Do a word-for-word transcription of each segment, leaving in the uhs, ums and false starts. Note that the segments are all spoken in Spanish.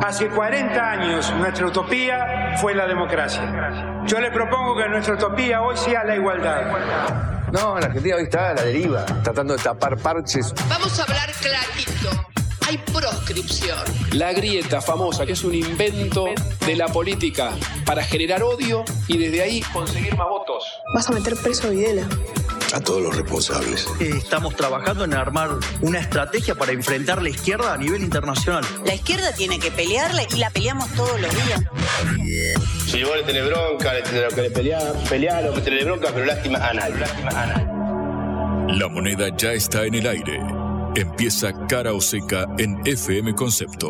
Hace cuarenta años nuestra utopía fue la democracia. Yo le propongo que nuestra utopía hoy sea la igualdad. No, la Argentina hoy está a la deriva, tratando de tapar parches. Vamos a hablar clarito. Hay proscripción. La grieta famosa, que es un invento de la política para generar odio y desde ahí conseguir más votos. Vas a meter preso a Videla. A todos los responsables. Estamos trabajando en armar una estrategia para enfrentar la izquierda a nivel internacional. La izquierda tiene que pelearla y la peleamos todos los días. Si vos le tenés bronca, le tenés que pelear, pelear, lo que tenés bronca, pero lástima a nadie. Lástima a nadie. La moneda ya está en el aire. Empieza Cara o Seca en F M Concepto.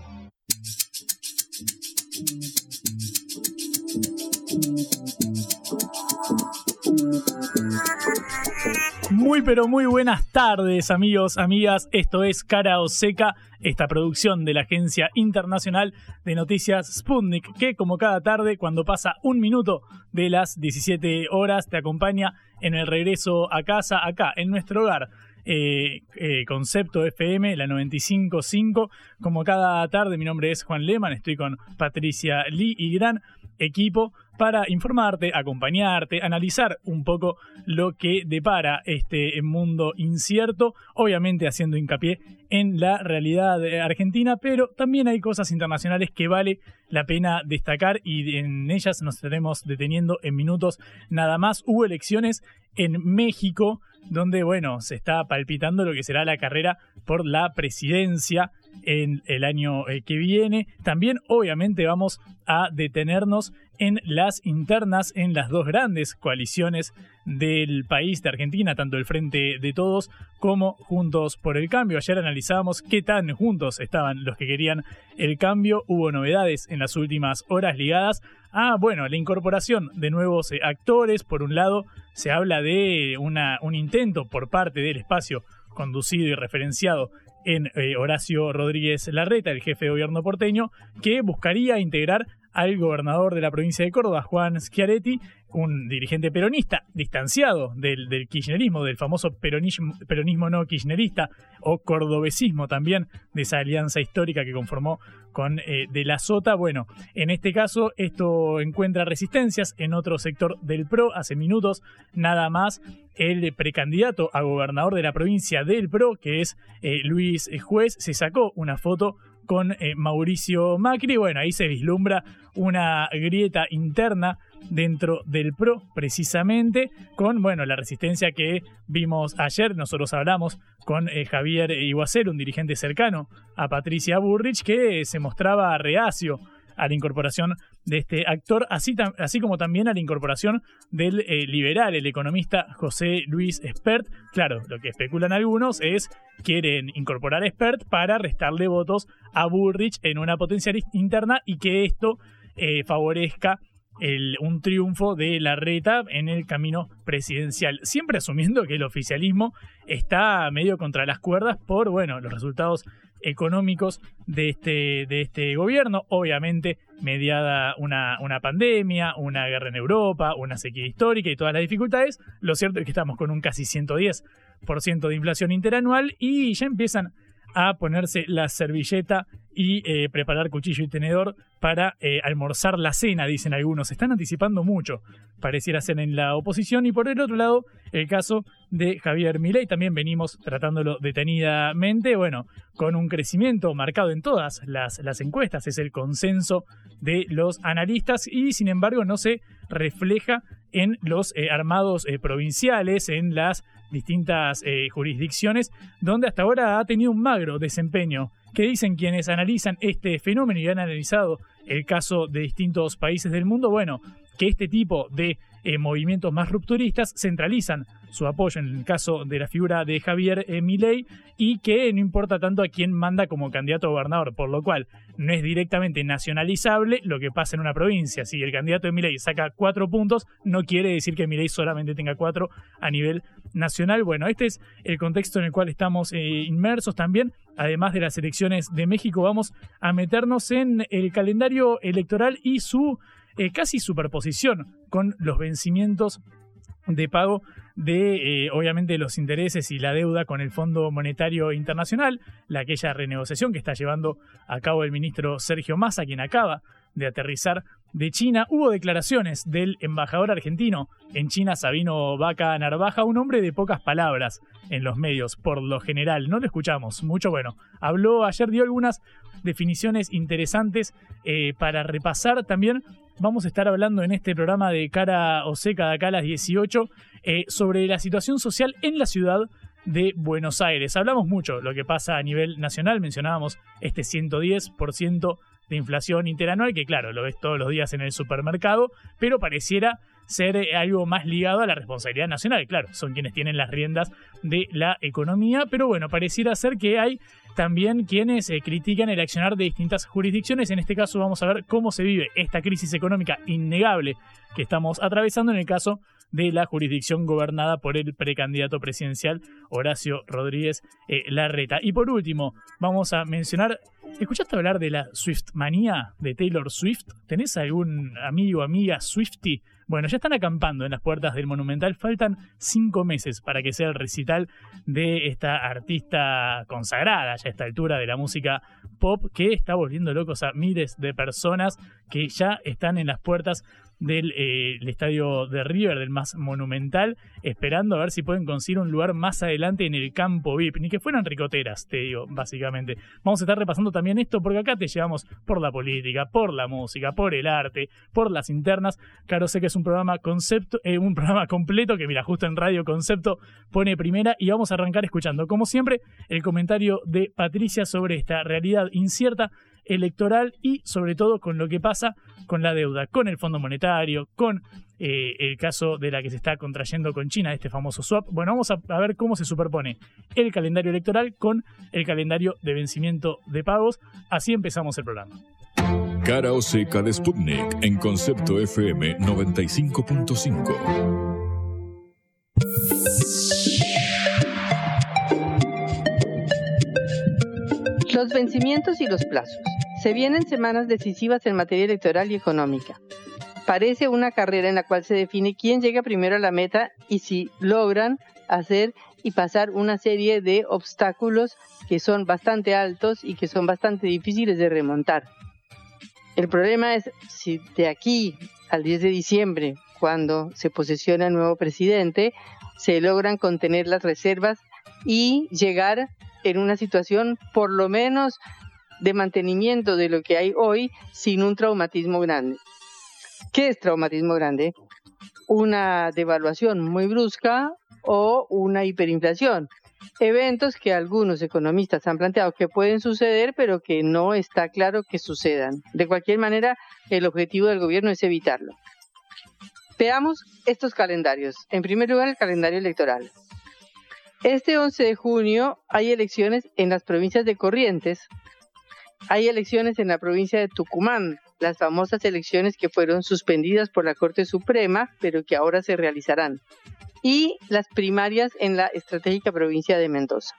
Muy pero muy buenas tardes, amigos, amigas. Esto es Cara o Seca, esta producción de la Agencia Internacional de Noticias Sputnik, que como cada tarde, cuando pasa un minuto de las diecisiete horas, te acompaña en el regreso a casa, acá, en nuestro hogar. Eh, eh, Concepto F M, la noventa y cinco punto cinco. Como cada tarde, mi nombre es Juan Lehmann, estoy con Patricia Lee y gran equipo para informarte, acompañarte, analizar un poco lo que depara este mundo incierto, obviamente haciendo hincapié en la realidad argentina, pero también hay cosas internacionales que vale la pena destacar y en ellas nos estaremos deteniendo en minutos nada más. Hubo elecciones en México, donde, bueno, se está palpitando lo que será la carrera por la presidencia en el año que viene. También, obviamente, vamos a detenernos en las internas, en las dos grandes coaliciones del país de Argentina, tanto el Frente de Todos como Juntos por el Cambio. Ayer analizábamos qué tan juntos estaban los que querían el cambio. Hubo novedades en las últimas horas ligadas a, bueno, la incorporación de nuevos eh, actores. Por un lado, se habla de una, un intento por parte del espacio conducido y referenciado en eh, Horacio Rodríguez Larreta, el jefe de gobierno porteño, que buscaría integrar al gobernador de la provincia de Córdoba, Juan Schiaretti, un dirigente peronista distanciado del, del kirchnerismo, del famoso peronismo, peronismo no kirchnerista o cordobesismo también, de esa alianza histórica que conformó con eh, De la Sota. Bueno, en este caso esto encuentra resistencias en otro sector del P R O. Hace minutos nada más el precandidato a gobernador de la provincia del P R O, que es eh, Luis Juez, se sacó una foto con eh, Mauricio Macri. Bueno, ahí se vislumbra una grieta interna dentro del P R O, precisamente, con, bueno, la resistencia que vimos ayer. Nosotros hablamos con eh, Javier Iguacel, un dirigente cercano a Patricia Bullrich, que se mostraba reacio a la incorporación de este actor, así, tam- así como también a la incorporación del eh, liberal, el economista José Luis Espert. Claro, lo que especulan algunos es quieren incorporar a Espert para restarle votos a Bullrich en una potencial interna y que esto eh, favorezca el, un triunfo de Larreta en el camino presidencial, siempre asumiendo que el oficialismo está medio contra las cuerdas por, bueno, los resultados económicos de este, de este gobierno, obviamente mediada una, una pandemia, una guerra en Europa, una sequía histórica y todas las dificultades. Lo cierto es que estamos con un casi ciento diez por ciento de inflación interanual y ya empiezan a ponerse la servilleta y eh, preparar cuchillo y tenedor para eh, almorzar la cena, dicen algunos. Se están anticipando mucho, pareciera ser en la oposición. Y por el otro lado, el caso de Javier Milei, también venimos tratándolo detenidamente, bueno, con un crecimiento marcado en todas las, las encuestas, es el consenso de los analistas y sin embargo no se refleja en los eh, armados eh, provinciales, en las distintas eh, jurisdicciones, donde hasta ahora ha tenido un magro desempeño. ¿Qué dicen quienes analizan este fenómeno y han analizado el caso de distintos países del mundo? Bueno, que este tipo de eh, movimientos más rupturistas centralizan su apoyo en el caso de la figura de Javier eh, Milei y que no importa tanto a quién manda como candidato a gobernador, por lo cual no es directamente nacionalizable lo que pasa en una provincia. Si el candidato de Milei saca cuatro puntos, no quiere decir que Milei solamente tenga cuatro a nivel nacional. Bueno, este es el contexto en el cual estamos eh, inmersos también. Además de las elecciones de México, vamos a meternos en el calendario electoral y su eh, casi superposición con los vencimientos de pago de, eh, obviamente, los intereses y la deuda con el Fondo Monetario Internacional, la aquella renegociación que está llevando a cabo el ministro Sergio Massa, quien acaba de aterrizar de China. Hubo declaraciones del embajador argentino en China, Sabino Vaca Narvaja, un hombre de pocas palabras en los medios, por lo general. No lo escuchamos mucho. Bueno, habló ayer, dio algunas definiciones interesantes eh, para repasar. También vamos a estar hablando en este programa de Cara o Seca de acá a las dieciocho eh, sobre la situación social en la ciudad de Buenos Aires. Hablamos mucho lo que pasa a nivel nacional, mencionábamos este ciento diez por ciento de inflación interanual, que claro, lo ves todos los días en el supermercado, pero pareciera ser algo más ligado a la responsabilidad nacional. Claro, son quienes tienen las riendas de la economía, pero bueno, pareciera ser que hay también quienes eh, critican el accionar de distintas jurisdicciones. En este caso vamos a ver cómo se vive esta crisis económica innegable que estamos atravesando en el caso de la jurisdicción gobernada por el precandidato presidencial Horacio Rodríguez eh, Larreta. Y por último, vamos a mencionar, ¿escuchaste hablar de la Swiftmanía de Taylor Swift? ¿Tenés algún amigo, amiga Swiftie? Bueno, ya están acampando en las puertas del Monumental. Faltan cinco meses para que sea el recital de esta artista consagrada ya a esta altura de la música pop, que está volviendo locos a miles de personas que ya están en las puertas del eh, el estadio de River, del más monumental, esperando a ver si pueden conseguir un lugar más adelante en el campo V I P. Ni que fueran ricoteras, te digo, básicamente. Vamos a estar repasando también esto, porque acá te llevamos por la política, por la música, por el arte, por las internas. Claro, sé que es un programa concepto, eh, un programa completo que, mira, justo en Radio Concepto pone primera, y vamos a arrancar escuchando, como siempre, el comentario de Patricia sobre esta realidad incierta electoral y sobre todo con lo que pasa con la deuda, con el Fondo Monetario, con eh, el caso de la que se está contrayendo con China, este famoso swap. Bueno, vamos a, a ver cómo se superpone el calendario electoral con el calendario de vencimiento de pagos. Así empezamos el programa. Cara o Seca de Sputnik en Concepto F M noventa y cinco punto cinco. Los vencimientos y los plazos. Se vienen semanas decisivas en materia electoral y económica. Parece una carrera en la cual se define quién llega primero a la meta y si logran hacer y pasar una serie de obstáculos que son bastante altos y que son bastante difíciles de remontar. El problema es si de aquí al diez de diciembre, cuando se posesiona el nuevo presidente, se logran contener las reservas y llegar en una situación por lo menos de mantenimiento de lo que hay hoy sin un traumatismo grande. ¿Qué es traumatismo grande? Una devaluación muy brusca o una hiperinflación. Eventos que algunos economistas han planteado que pueden suceder, pero que no está claro que sucedan. De cualquier manera, el objetivo del gobierno es evitarlo. Veamos estos calendarios. En primer lugar, el calendario electoral. Este once de junio hay elecciones en las provincias de Corrientes, hay elecciones en la provincia de Tucumán, las famosas elecciones que fueron suspendidas por la Corte Suprema, pero que ahora se realizarán, y las primarias en la estratégica provincia de Mendoza.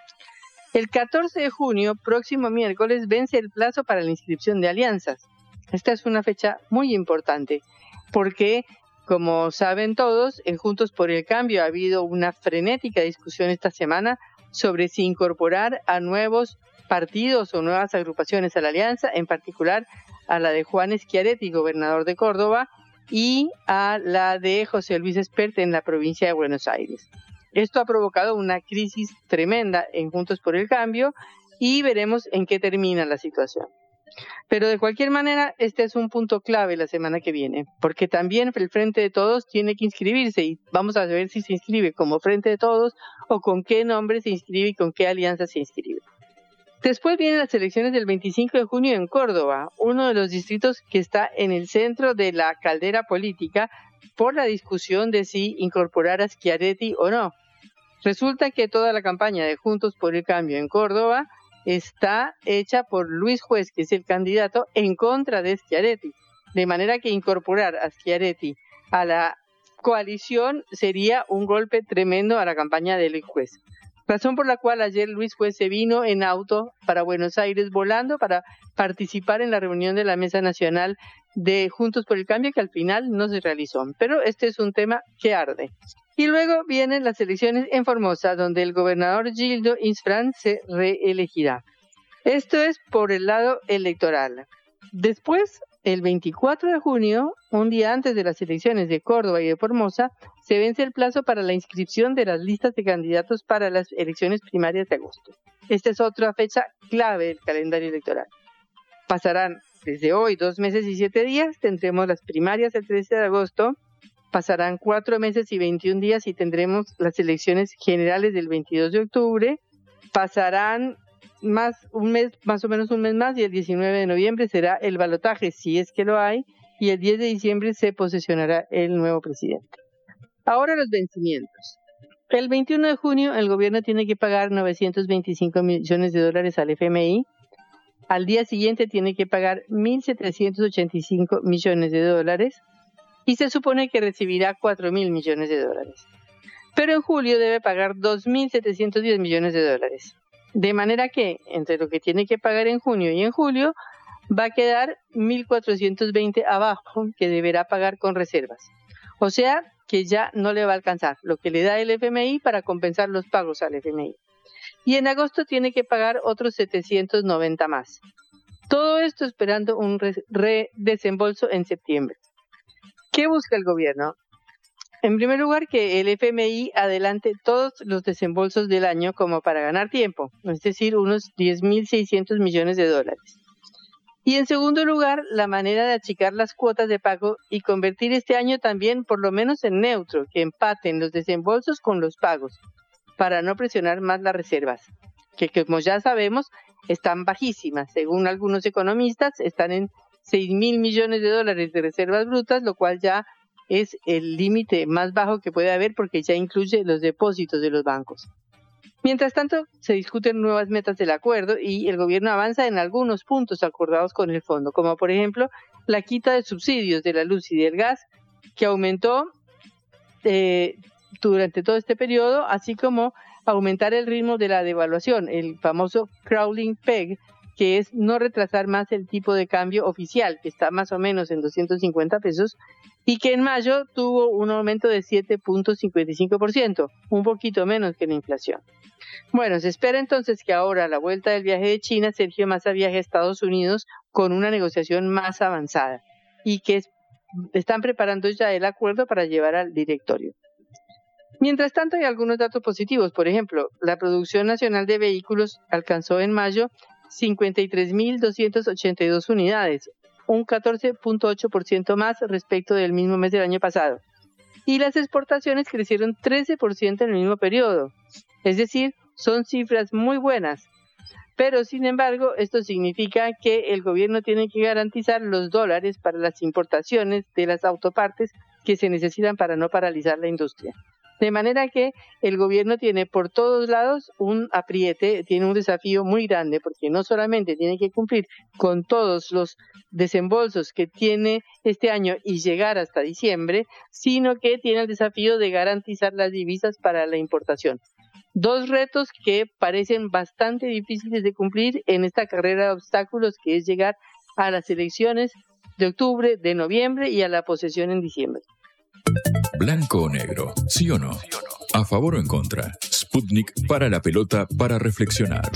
El catorce de junio, próximo miércoles, vence el plazo para la inscripción de alianzas. Esta es una fecha muy importante, porque como saben todos, en Juntos por el Cambio ha habido una frenética discusión esta semana sobre si incorporar a nuevos partidos o nuevas agrupaciones a la alianza, en particular a la de Juan Schiaretti, gobernador de Córdoba, y a la de José Luis Espert en la provincia de Buenos Aires. Esto ha provocado una crisis tremenda en Juntos por el Cambio y veremos en qué termina la situación. Pero de cualquier manera, este es un punto clave la semana que viene, porque también el Frente de Todos tiene que inscribirse y vamos a ver si se inscribe como Frente de Todos o con qué nombre se inscribe y con qué alianza se inscribe. Después vienen las elecciones del veinticinco de junio en Córdoba, uno de los distritos que está en el centro de la caldera política por la discusión de si incorporar a Schiaretti o no. Resulta que toda la campaña de Juntos por el Cambio en Córdoba está hecha por Luis Juez, que es el candidato, en contra de Schiaretti. De manera que incorporar a Schiaretti a la coalición sería un golpe tremendo a la campaña de Luis Juez. Razón por la cual ayer Luis Juez se vino en auto para Buenos Aires volando para participar en la reunión de la Mesa Nacional de Juntos por el Cambio, que al final no se realizó. Pero este es un tema que arde. Y luego vienen las elecciones en Formosa, donde el gobernador Gildo Insfrán se reelegirá. Esto es por el lado electoral. Después, el veinticuatro de junio, un día antes de las elecciones de Córdoba y de Formosa, se vence el plazo para la inscripción de las listas de candidatos para las elecciones primarias de agosto. Esta es otra fecha clave del calendario electoral. Pasarán desde hoy dos meses y siete días, tendremos las primarias el trece de agosto, pasarán cuatro meses y veintiún días y tendremos las elecciones generales del veintidós de octubre, pasarán más un mes, más o menos un mes más, y el diecinueve de noviembre será el balotaje, si es que lo hay, y el diez de diciembre se posesionará el nuevo presidente. Ahora los vencimientos. El veintiuno de junio el gobierno tiene que pagar novecientos veinticinco millones de dólares al F M I. Al día siguiente tiene que pagar mil setecientos ochenta y cinco millones de dólares y se supone que recibirá cuatro mil millones de dólares. Pero en julio debe pagar dos mil setecientos diez millones de dólares. De manera que, entre lo que tiene que pagar en junio y en julio, va a quedar mil cuatrocientos veinte abajo que deberá pagar con reservas. O sea, que ya no le va a alcanzar lo que le da el F M I para compensar los pagos al F M I. Y en agosto tiene que pagar otros setecientos noventa más. Todo esto esperando un redesembolso en septiembre. ¿Qué busca el gobierno? En primer lugar, que el F M I adelante todos los desembolsos del año como para ganar tiempo, es decir, unos diez mil seiscientos millones de dólares. Y en segundo lugar, la manera de achicar las cuotas de pago y convertir este año también por lo menos en neutro, que empaten los desembolsos con los pagos, para no presionar más las reservas, que como ya sabemos están bajísimas. Según algunos economistas, están en seis mil millones de dólares de reservas brutas, lo cual ya es el límite más bajo que puede haber porque ya incluye los depósitos de los bancos. Mientras tanto, se discuten nuevas metas del acuerdo y el gobierno avanza en algunos puntos acordados con el fondo, como por ejemplo la quita de subsidios de la luz y del gas, que aumentó eh, durante todo este periodo, así como aumentar el ritmo de la devaluación, el famoso crawling peg, que es no retrasar más el tipo de cambio oficial, que está más o menos en doscientos cincuenta pesos, y que en mayo tuvo un aumento de siete punto cincuenta y cinco por ciento, un poquito menos que la inflación. Bueno, se espera entonces que ahora, a la vuelta del viaje de China, Sergio Massa viaje a Estados Unidos con una negociación más avanzada, y que es, están preparando ya el acuerdo para llevar al directorio. Mientras tanto, hay algunos datos positivos. Por ejemplo, la producción nacional de vehículos alcanzó en mayo cincuenta y tres mil doscientas ochenta y dos unidades, un catorce punto ocho por ciento más respecto del mismo mes del año pasado. Y las exportaciones crecieron trece por ciento en el mismo periodo. Es decir, son cifras muy buenas. Pero, sin embargo, esto significa que el gobierno tiene que garantizar los dólares para las importaciones de las autopartes que se necesitan para no paralizar la industria. De manera que el gobierno tiene por todos lados un apriete, tiene un desafío muy grande, porque no solamente tiene que cumplir con todos los desembolsos que tiene este año y llegar hasta diciembre, sino que tiene el desafío de garantizar las divisas para la importación. Dos retos que parecen bastante difíciles de cumplir en esta carrera de obstáculos, que es llegar a las elecciones de octubre, de noviembre y a la posesión en diciembre. Blanco o negro, ¿sí o no? ¿A favor o en contra? Sputnik para la pelota para reflexionar.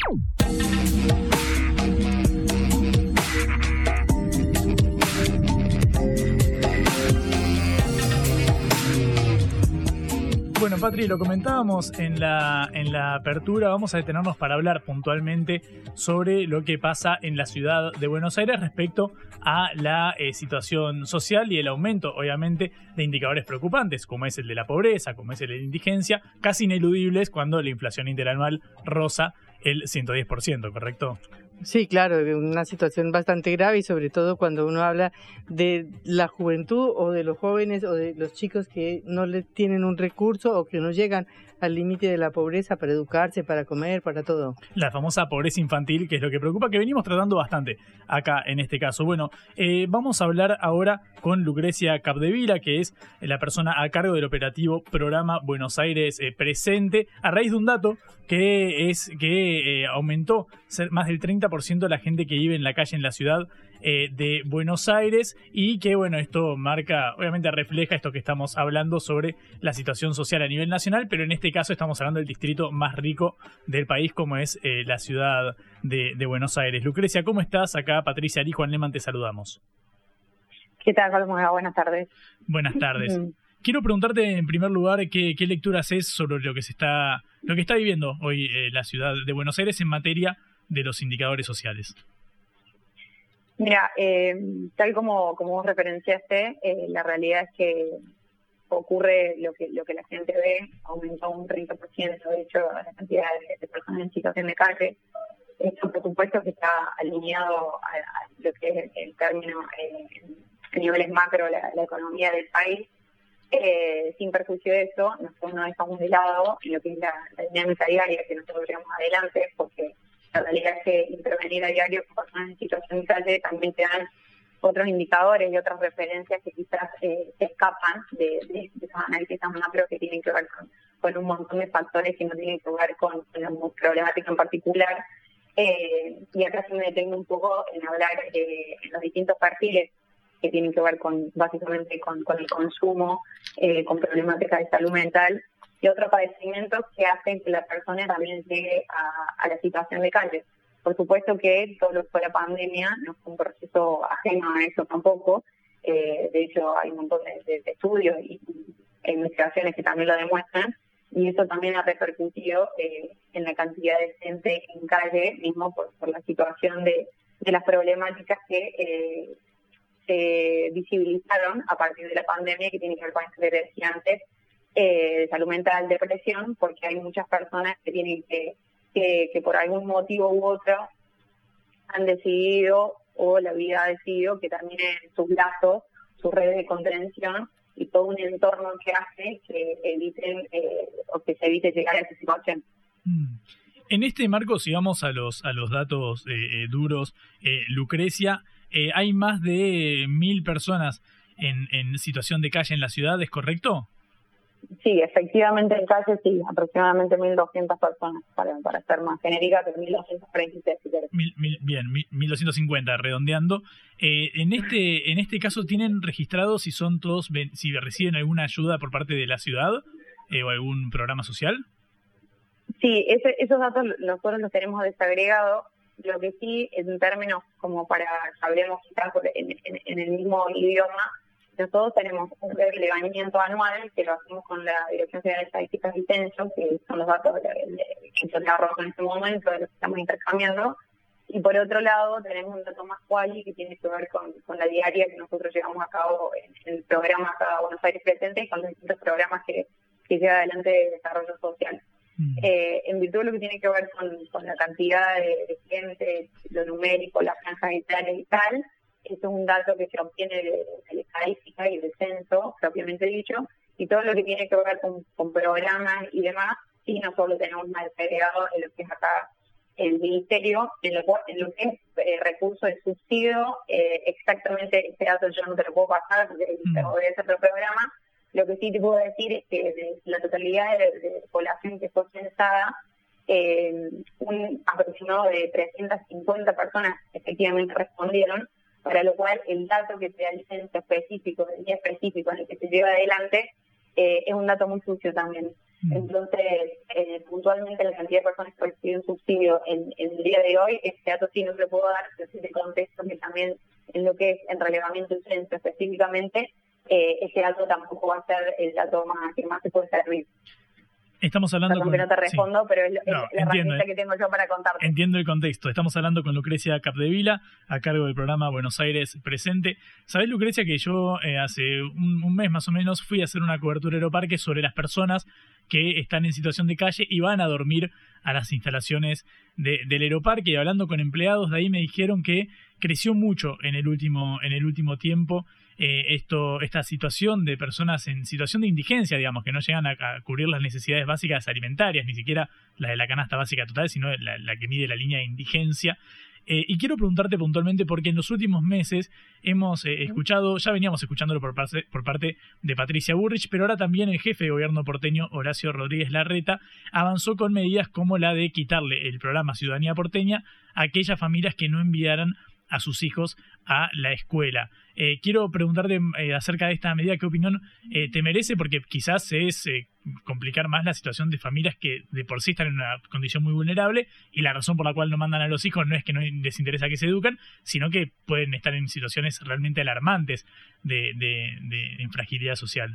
Bueno, Patri, lo comentábamos en la, en la apertura. Vamos a detenernos para hablar puntualmente sobre lo que pasa en la ciudad de Buenos Aires respecto a la eh, situación social y el aumento, obviamente, de indicadores preocupantes, como es el de la pobreza, como es el de la indigencia, casi ineludibles cuando la inflación interanual roza el ciento diez por ciento, ¿correcto? Sí, claro, una situación bastante grave y sobre todo cuando uno habla de la juventud o de los jóvenes o de los chicos que no le tienen un recurso o que no llegan al límite de la pobreza para educarse, para comer, para todo. La famosa pobreza infantil, que es lo que preocupa, que venimos tratando bastante acá en este caso. Bueno, eh, vamos a hablar ahora con Lucrecia Capdevila, que es la persona a cargo del operativo Programa Buenos Aires eh, Presente, a raíz de un dato que es que eh, aumentó ser más del treinta por ciento la gente que vive en la calle en la ciudad eh, de Buenos Aires, y que bueno, esto marca, obviamente refleja esto que estamos hablando sobre la situación social a nivel nacional, pero en este caso estamos hablando del distrito más rico del país, como es eh, la ciudad de, de Buenos Aires. Lucrecia, ¿cómo estás? Acá Patricia Ari, Juan Lehmann, te saludamos. ¿Qué tal, Paloma? Buenas tardes. Buenas tardes. Quiero preguntarte en primer lugar qué, qué lectura haces sobre lo que se está, lo que está viviendo hoy eh, la ciudad de Buenos Aires en materia de los indicadores sociales. Mira, eh, tal como, como vos referenciaste, eh, la realidad es que ocurre lo que lo que la gente ve, aumentó un treinta por ciento, de hecho, la cantidad de, de personas en situación de calle. Esto, por supuesto, que está alineado a, a lo que es el término, eh, en niveles macro, la, la economía del país. Eh, sin perjuicio de eso, nosotros no dejamos de lado en lo que es la, la dinámica diaria que nosotros llevamos adelante, porque la realidad es que intervenir a diario con personas en situación de calle también te dan otros indicadores y otras referencias que quizás eh, se escapan de, de, de esos análisis tan macro que tienen que ver con, con un montón de factores que no tienen que ver con, con la problemática en particular. Eh, y acá sí me detengo un poco en hablar eh, en los distintos perfiles que tienen que ver con básicamente con, con el consumo, eh, con problemáticas de salud mental y otros padecimientos que hacen que la persona también llegue a, a la situación de calle. Por supuesto que todo lo que fue la pandemia no fue un proceso ajeno a eso tampoco. Eh, de hecho, hay un montón de, de, de estudios y, e investigaciones que también lo demuestran, y eso también ha repercutido eh, en la cantidad de gente en calle, mismo por, por la situación de, de las problemáticas que eh, se visibilizaron a partir de la pandemia, que tiene que ver con esto que decía antes, eh, de salud mental, depresión, porque hay muchas personas que tienen que, que, que por algún motivo u otro han decidido, o la vida ha decidido, que terminen sus lazos, sus redes de contención y todo un entorno que hace que eviten eh, o que se evite llegar a esa situación. Mm. En este marco, si vamos a los a los datos eh, eh, duros, eh, Lucrecia, eh, hay más de mil personas en, en situación de calle en la ciudad, ¿es correcto? Sí, efectivamente en calle sí, aproximadamente mil doscientas personas, para, para ser más genérica, pero mil doscientos treinta y tres. Mil, mil, bien, mil, mil doscientos cincuenta, redondeando. Eh, en este en este caso, ¿tienen registrados si son todos, si reciben alguna ayuda por parte de la ciudad eh, o algún programa social? Sí, ese, esos datos nosotros los tenemos desagregados. Lo que sí, en términos como para que hablemos quizás en, en, en el mismo idioma, nosotros tenemos un relevamiento anual que lo hacemos con la Dirección General de Estadísticas y Censos, que son los datos que yo te arrojo en este momento, de los que estamos intercambiando. Y por otro lado, tenemos un dato más quali que tiene que ver con, con la diaria que nosotros llevamos a cabo en, en el programa acá Buenos Aires Presente y con los distintos programas que, que lleva adelante de desarrollo social. Mm. Eh, en virtud de lo que tiene que ver con, con la cantidad de, de gente, lo numérico, las franjas etarias y tal, eso es un dato que se obtiene de, de la estadística y del censo, propiamente dicho, y todo lo que tiene que ver con, con programas y demás, sí, nosotros lo tenemos más desagregado en lo que es acá el ministerio, en lo, en lo que es eh, recurso de subsidio. Eh, exactamente este dato yo no te lo puedo pasar porque mm. obedece otro programa. Lo que sí te puedo decir es que de la totalidad de, de población que fue censada, eh, un aproximado de trescientas cincuenta personas efectivamente respondieron, para lo cual el dato que te da el censo específico, el día específico en el que se lleva adelante, eh, es un dato muy sucio también. Mm. Entonces, eh, puntualmente la cantidad de personas que reciben subsidio en, en el día de hoy, este dato sí no te lo puedo dar, pero sí te contesto que también en lo que es en relevamiento del censo específicamente, eh, ese dato tampoco va a ser el dato más que más se puede servir. Estamos hablando Perdón con... que no te respondo, sí. pero es, No, la entiendo, herramienta que tengo yo para contarte. Entiendo el contexto. Estamos hablando con Lucrecia Capdevila, a cargo del programa Buenos Aires Presente. ¿Sabés, Lucrecia, que yo eh, hace un, un mes más o menos fui a hacer una cobertura Aeroparque sobre las personas que están en situación de calle y van a dormir a las instalaciones de, del Aeroparque? Y hablando con empleados de ahí me dijeron que creció mucho en el último, en el último tiempo eh, esto, esta situación de personas en situación de indigencia, digamos, que no llegan a, a cubrir las necesidades básicas alimentarias, ni siquiera la de la canasta básica total, sino la, la que mide la línea de indigencia. Eh, y quiero preguntarte puntualmente porque en los últimos meses hemos eh, escuchado, ya veníamos escuchándolo por parte, por parte de Patricia Bullrich, pero ahora también el jefe de gobierno porteño, Horacio Rodríguez Larreta, avanzó con medidas como la de quitarle el programa Ciudadanía Porteña a aquellas familias que no enviaran a sus hijos a la escuela. Eh, quiero preguntarte eh, acerca de esta medida, ¿qué opinión eh, te merece? Porque quizás es eh, complicar más la situación de familias que de por sí están en una condición muy vulnerable y la razón por la cual no mandan a los hijos no es que no les interesa que se educan, sino que pueden estar en situaciones realmente alarmantes de, de, de fragilidad social.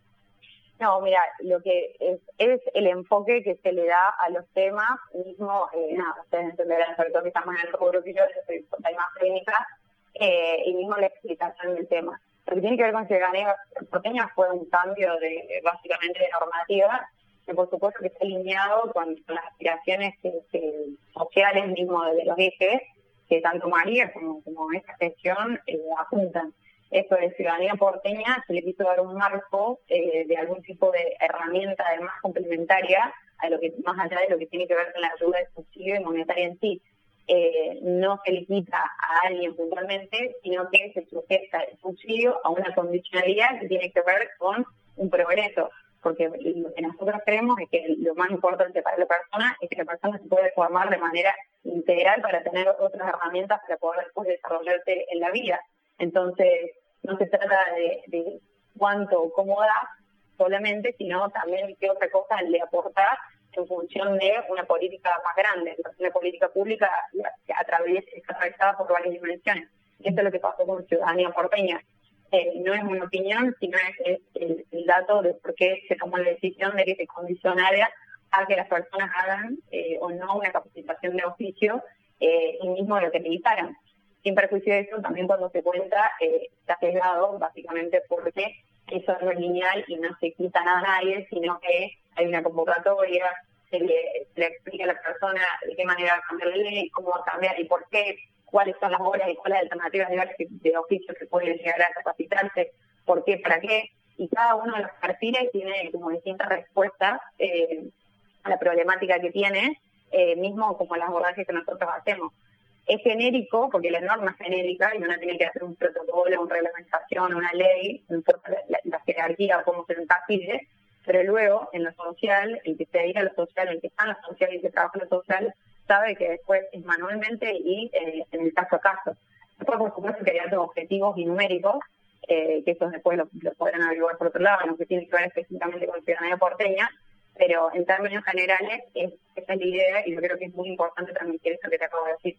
No, mira, lo que es, es el enfoque que se le da a los temas, mismo, eh, nada, ustedes entenderán, sobre todo que estamos en el rubro que yo, yo soy, soy más técnica, eh, y mismo la explicación del tema. Lo que tiene que ver con Ciudadanía Porteña fue un cambio de, básicamente, de normativa, que por supuesto que está alineado con, con las aspiraciones que, que, sociales mismo de los ejes, que tanto María como, como esta gestión eh, apuntan. Esto de Ciudadanía Porteña se le quiso dar un marco eh, de algún tipo de herramienta además complementaria a lo que más allá de lo que tiene que ver con la ayuda exclusiva y monetaria en sí. Eh, no se le quita a alguien puntualmente, sino que se sujeta el subsidio a una condicionalidad que tiene que ver con un progreso, porque lo que nosotros creemos es que lo más importante para la persona es que la persona se puede formar de manera integral para tener otras herramientas para poder después desarrollarse en la vida. Entonces, no se trata de, de cuánto o cómo da solamente, sino también qué otra cosa le aportar en función de una política más grande. Una política pública que atraviesa, está atravesada por varias dimensiones. Y esto es lo que pasó con Ciudadanía Porteña. Eh, no es una opinión, sino es el, el dato de por qué se tomó la decisión de que se condicionara a que las personas hagan eh, o no una capacitación de oficio eh, y mismo de lo que necesitaran. Sin perjuicio de eso, también cuando se cuenta, eh, está pegado básicamente porque eso no es lineal y no se quita nada a nadie, sino que hay una convocatoria, se le, se le explica a la persona de qué manera va a cambiar la ley, cómo va a cambiar y por qué, cuáles son las horas y cuáles alternativas de, de oficio que pueden llegar a capacitarse, por qué, para qué, y cada uno de los perfiles tiene como distintas respuestas eh, a la problemática que tiene, eh, mismo como las abordajes que nosotros hacemos. Es genérico, porque la norma es genérica y uno tiene que hacer un protocolo, una reglamentación, una ley, no importa la, la jerarquía o cómo se encasille, pero luego en lo social, el que se dedica a lo social, el que está en lo social y el que trabaja en lo social, sabe que después es manualmente y eh, en el caso a caso. Después, por supuesto, que hay otros objetivos y numéricos, eh, que esos después lo, lo podrán averiguar por otro lado, lo que tiene que ver específicamente con Ciudadanía Porteña, pero en términos generales es, esa es la idea y yo creo que es muy importante transmitir eso que te acabo de decir.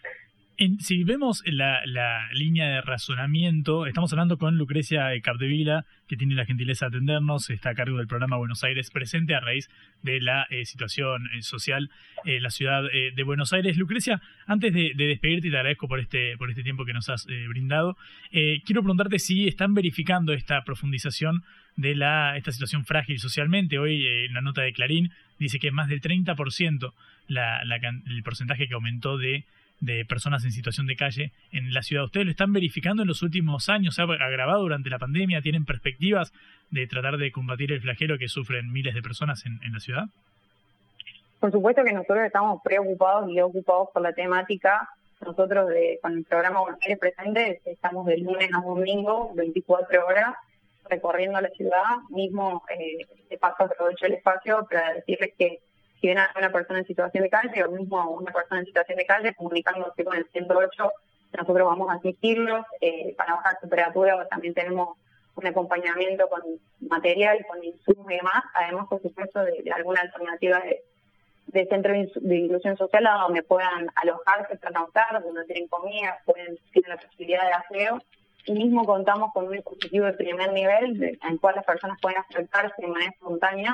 En, si vemos la, la línea de razonamiento, estamos hablando con Lucrecia Capdevila, que tiene la gentileza de atendernos, está a cargo del programa Buenos Aires Presente a raíz de la eh, situación eh, social en la ciudad eh, de Buenos Aires. Lucrecia, antes de, de despedirte, y te agradezco por este, por este tiempo que nos has eh, brindado, eh, quiero preguntarte si están verificando esta profundización de la esta situación frágil socialmente. Hoy eh, en la nota de Clarín dice que es más del treinta por ciento la, la, el porcentaje que aumentó de de personas en situación de calle en la ciudad. ¿Ustedes lo están verificando en los últimos años? ¿Se ha agravado durante la pandemia? ¿Tienen perspectivas de tratar de combatir el flagelo que sufren miles de personas en, en la ciudad? Por supuesto que nosotros estamos preocupados y ocupados por la temática. Nosotros de, con el programa Buenos Aires Presente estamos de lunes a domingo, veinticuatro horas, recorriendo la ciudad. Mismo, eh, de paso aprovecho el espacio para decirles que si ven a una persona en situación de calle o mismo una persona en situación de calle comunicándose con el ciento ocho, nosotros vamos a asistirlos eh, para bajar temperatura. También tenemos un acompañamiento con material, con insumos y demás, además por supuesto de, de alguna alternativa de, de centro de inclusión social a donde puedan alojarse, pernoctar, donde no tienen comida, pueden tener la posibilidad de aseo. Y mismo contamos con un dispositivo de primer nivel en el cual las personas pueden acercarse de manera espontánea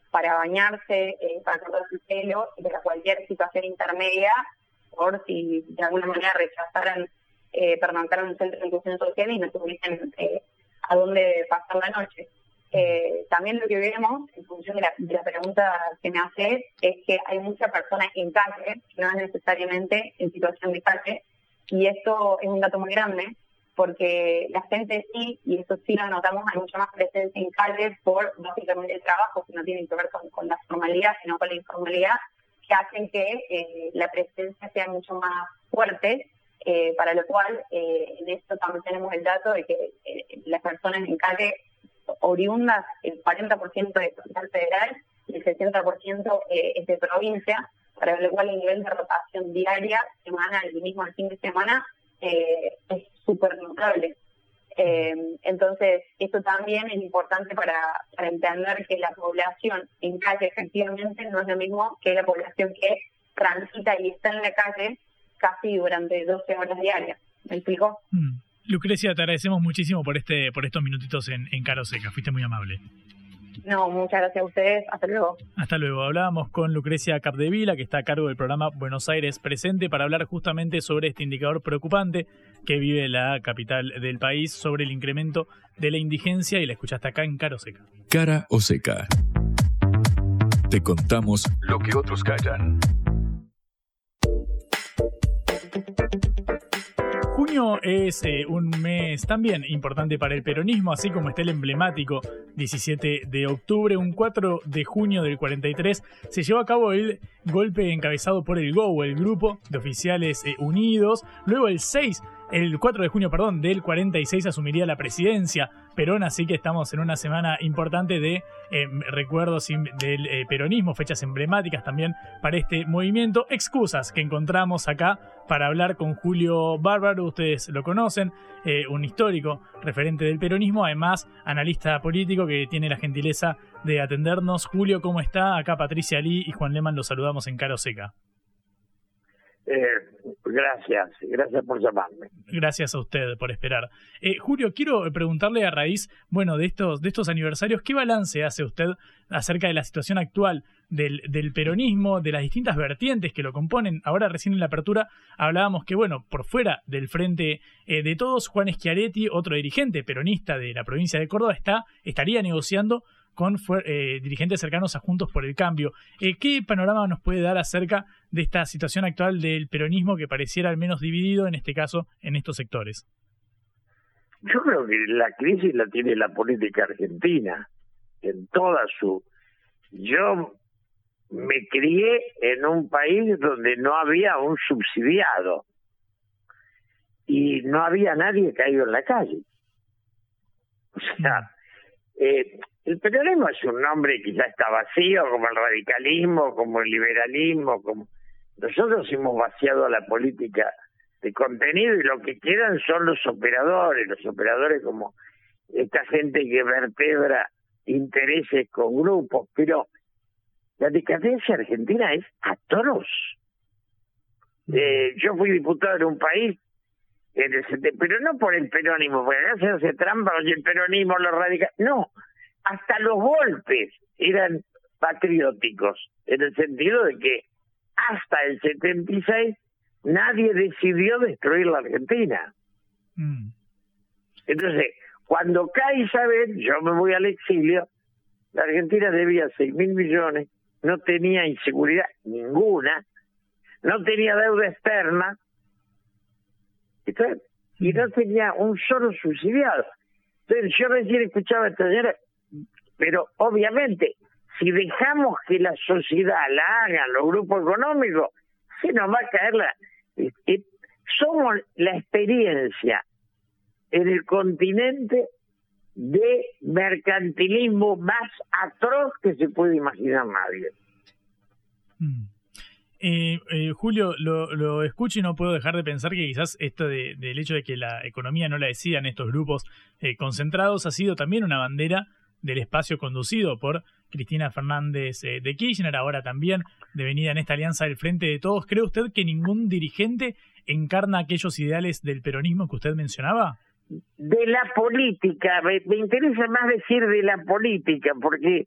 para bañarse, eh, para cortarse el pelo, y para cualquier situación intermedia, por si de alguna manera rechazaran eh, pernotar en un centro de inclusión social y no tuviesen eh, a dónde pasar la noche. Eh, también lo que vemos, en función de la, de la pregunta que me hace, es que hay muchas personas en calle, que no es necesariamente en situación de calle, y esto es un dato muy grande, porque la gente sí, y eso sí lo notamos, hay mucha más presencia en calle por básicamente el trabajo, que no tiene que ver con, con la formalidad, sino con la informalidad, que hacen que eh, la presencia sea mucho más fuerte, eh, para lo cual eh, en esto también tenemos el dato de que eh, las personas en calle oriundas, el cuarenta por ciento de capital federal y el sesenta por ciento eh, es de provincia, para lo cual el nivel de rotación diaria, semanal y mismo el fin de semana eh, es súper notable. Eh, entonces, esto también es importante para, para entender que la población en calle efectivamente no es lo mismo que la población que transita y está en la calle casi durante doce horas diarias. ¿Me explico? Mm. Lucrecia, te agradecemos muchísimo por este por estos minutitos en, en Cara o Seca. Fuiste muy amable. No, muchas gracias a ustedes. Hasta luego. Hasta luego. Hablábamos con Lucrecia Capdevila, que está a cargo del programa Buenos Aires Presente, para hablar justamente sobre este indicador preocupante que vive la capital del país, sobre el incremento de la indigencia, y la escuchaste acá en Cara o Seca. Cara o Seca. Te contamos lo que otros callan. Junio es eh, un mes también importante para el peronismo, así como está el emblemático diecisiete de octubre. Un cuatro de junio del cuarenta y tres se llevó a cabo el golpe encabezado por el G O U, el Grupo de Oficiales eh, Unidos. Luego el seis, el cuatro de junio, perdón, del cuarenta y seis asumiría la presidencia Perón, así que estamos en una semana importante de eh, recuerdos del eh, peronismo, fechas emblemáticas también para este movimiento. Excusas que encontramos acá para hablar con Julio Bárbaro, ustedes lo conocen, eh, un histórico referente del peronismo, además analista político que tiene la gentileza de atendernos. Julio, ¿cómo está? Acá Patricia Lee y Juan Lehmann los saludamos en Cara o Seca. Eh, gracias, gracias por llamarme. Gracias a usted por esperar. Eh, Julio, quiero preguntarle a raíz, bueno, de estos, de estos aniversarios, ¿qué balance hace usted acerca de la situación actual del, del peronismo, de las distintas vertientes que lo componen? Ahora recién en la apertura hablábamos que, bueno, por fuera del frente eh, de todos, Juan Schiaretti, otro dirigente peronista de la provincia de Córdoba, está, estaría negociando con eh, dirigentes cercanos a Juntos por el Cambio. Eh, ¿Qué panorama nos puede dar acerca de esta situación actual del peronismo que pareciera al menos dividido, en este caso, en estos sectores? Yo creo que la crisis la tiene la política argentina, en toda su... Yo me crié en un país donde no había un subsidiado y no había nadie caído en la calle. O sea... Eh, el peronismo es un nombre que ya está vacío, como el radicalismo, como el liberalismo, como nosotros hemos vaciado a la política de contenido y lo que quedan son los operadores, los operadores como esta gente que vertebra intereses con grupos, pero la decadencia argentina es atroz. Eh, yo fui diputado en un país en el setenta, pero no por el peronismo, porque acá se hace trampa, oye, el peronismo, los radicales, no. Hasta los golpes eran patrióticos, en el sentido de que hasta el setenta y seis nadie decidió destruir la Argentina. Mm. Entonces, cuando cae Isabel, yo me voy al exilio, la Argentina debía seis mil millones, no tenía inseguridad ninguna, no tenía deuda externa, entonces, y no tenía un solo subsidiado. Entonces, yo recién escuchaba a esta señora, pero obviamente, si dejamos que la sociedad la hagan los grupos económicos, se nos va a caer la... Eh, somos la experiencia en el continente de mercantilismo más atroz que se puede imaginar nadie. Mm. Eh, eh, Julio, lo, lo escucho y no puedo dejar de pensar que quizás esto de, del hecho de que la economía no la decidan estos grupos eh, concentrados ha sido también una bandera del espacio conducido por Cristina Fernández eh, de Kirchner, ahora también devenida en esta alianza del Frente de Todos. ¿Cree usted que ningún dirigente encarna aquellos ideales del peronismo que usted mencionaba? De la política, me, me interesa más decir de la política, porque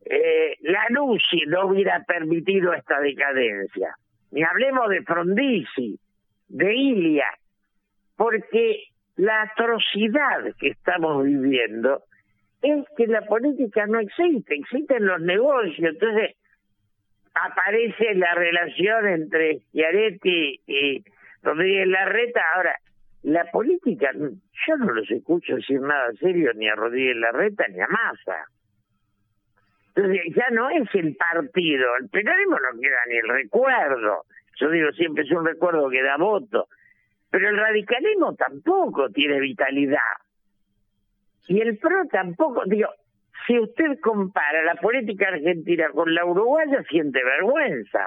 eh, la Lucy no hubiera permitido esta decadencia. Ni hablemos de Frondizi, de Ilia, porque la atrocidad que estamos viviendo es que la política no existe, existen los negocios. Entonces aparece la relación entre Schiaretti y Rodríguez Larreta. Ahora, la política, yo no los escucho decir nada serio ni a Rodríguez Larreta ni a Massa. Entonces ya no es el partido, el peronismo no queda ni el recuerdo. Yo digo siempre es un recuerdo que da voto, pero el radicalismo tampoco tiene vitalidad. Y el P R O tampoco, digo, si usted compara la política argentina con la uruguaya, siente vergüenza.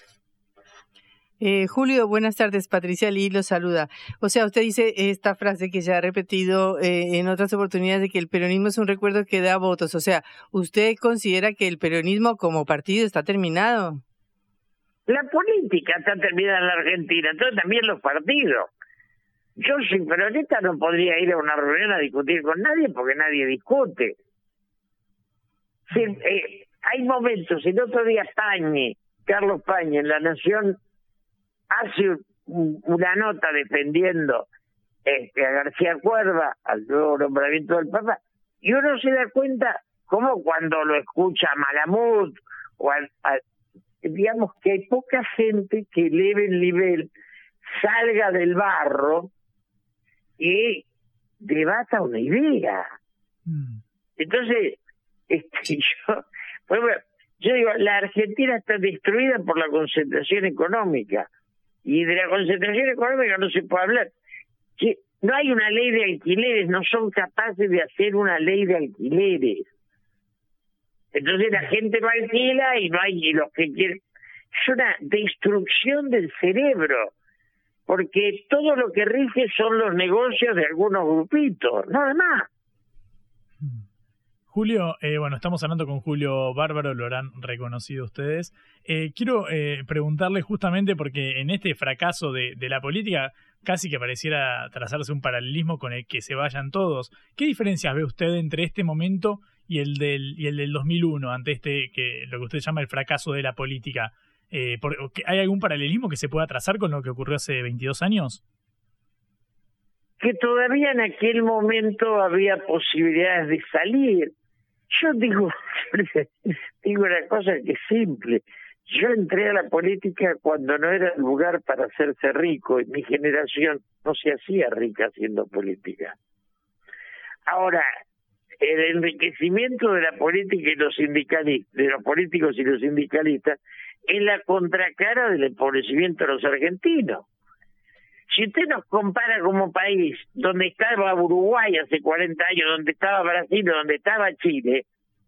Eh, Julio, buenas tardes. Patricia Lee lo saluda. O sea, usted dice esta frase que ya ha repetido eh, en otras oportunidades de que el peronismo es un recuerdo que da votos. O sea, ¿usted considera que el peronismo como partido está terminado? La política está terminada en la Argentina, entonces también los partidos. Yo sin peronista no podría ir a una reunión a discutir con nadie porque nadie discute. Sí, eh, hay momentos, el otro día Pañi, Carlos Pañi en La Nación hace un, una nota defendiendo este, a García Cuerva, al nuevo nombramiento del Papa, y uno se da cuenta como cuando lo escucha Malamud, o al, al, digamos que hay poca gente que eleve el nivel, salga del barro y debata una idea. Mm. Entonces, este, yo, bueno, yo digo, la Argentina está destruida por la concentración económica. Y de la concentración económica no se puede hablar. Que no hay una ley de alquileres, no son capaces de hacer una ley de alquileres. Entonces la gente no alquila y no hay y los que quieren. Es una destrucción del cerebro, porque todo lo que rige son los negocios de algunos grupitos, nada más. Julio, eh, bueno, estamos hablando con Julio Bárbaro, lo habrán reconocido ustedes. Eh, quiero eh, preguntarle justamente porque en este fracaso de, de la política casi que pareciera trazarse un paralelismo con el que se vayan todos. ¿Qué diferencias ve usted entre este momento y el del y el del dos mil uno, ante este que lo que usted llama el fracaso de la política? Eh, por, ¿Hay algún paralelismo que se pueda trazar con lo que ocurrió hace veintidós años? Que todavía en aquel momento había posibilidades de salir. Yo digo, digo una cosa que es simple. Yo entré a la política cuando no era el lugar para hacerse rico, y mi generación no se hacía rica haciendo política. Ahora, el enriquecimiento de la política y los sindicalistas, de los políticos y los sindicalistas, es la contracara del empobrecimiento de los argentinos. Si usted nos compara como país, donde estaba Uruguay hace cuarenta años, donde estaba Brasil, donde estaba Chile,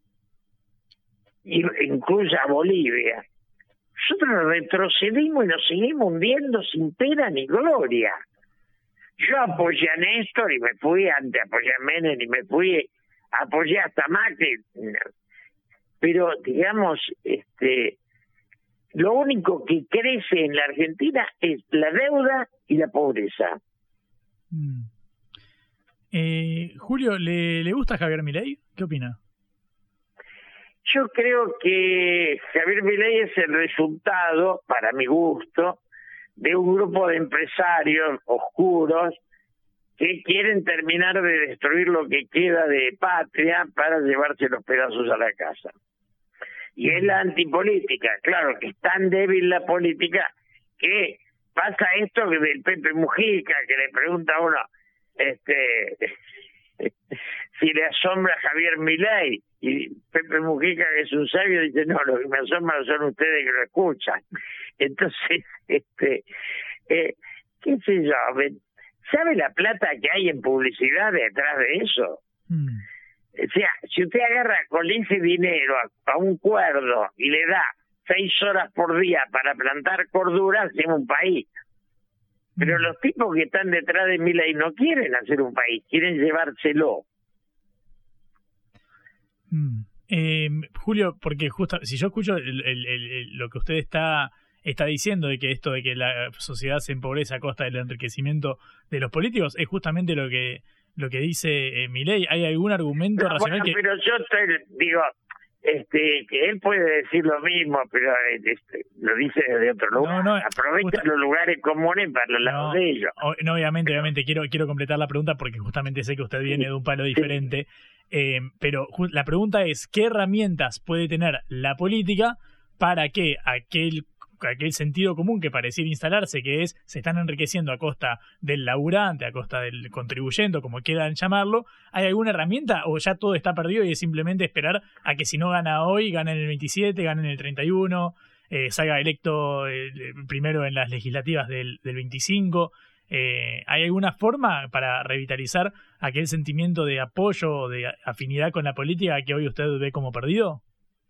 y incluso a Bolivia, nosotros retrocedimos y nos seguimos hundiendo sin pena ni gloria. Yo apoyé a Néstor y me fui, antes apoyé a Menem y me fui, apoyé hasta Macri, pero digamos, este... lo único que crece en la Argentina es la deuda y la pobreza. Mm. Eh, Julio, ¿le, ¿le gusta Javier Milei? ¿Qué opina? Yo creo que Javier Milei es el resultado, para mi gusto, de un grupo de empresarios oscuros que quieren terminar de destruir lo que queda de patria para llevarse los pedazos a la casa. Y es la antipolítica, claro, que es tan débil la política que pasa esto del Pepe Mujica, que le pregunta a uno este si le asombra Javier Milei, y Pepe Mujica, que es un sabio, dice, no, lo que me asombra son ustedes que lo escuchan. Entonces, este eh, qué sé yo, ¿sabe la plata que hay en publicidad detrás de eso? Mm. O sea, si usted agarra con ese dinero a, a un cuerdo y le da seis horas por día para plantar cordura, hacemos un país. Pero los tipos que están detrás de Milei no quieren hacer un país, quieren llevárselo. Mm. Eh, Julio, porque justo si yo escucho el, el, el, lo que usted está está diciendo de que esto de que la sociedad se empobrece a costa del enriquecimiento de los políticos es justamente lo que lo que dice eh, Milei. ¿Hay algún argumento no, racional bueno, que...? Pero yo estoy, digo, este, que él puede decir lo mismo, pero este, lo dice desde otro lugar. No, no, Aprovecha justa... los lugares comunes para los lados no, de ellos. No, obviamente, obviamente, quiero quiero completar la pregunta porque justamente sé que usted viene de un palo diferente. Eh, pero la pregunta es, ¿qué herramientas puede tener la política para que aquel aquel sentido común que pareciera instalarse, que es se están enriqueciendo a costa del laburante, a costa del contribuyente, como quieran llamarlo? ¿Hay alguna herramienta o ya todo está perdido y es simplemente esperar a que si no gana hoy, gane en el veintisiete, gane en el treinta y uno, eh, salga electo eh, primero en las legislativas del, del veinticinco? Eh, ¿Hay alguna forma para revitalizar aquel sentimiento de apoyo o de afinidad con la política que hoy usted ve como perdido?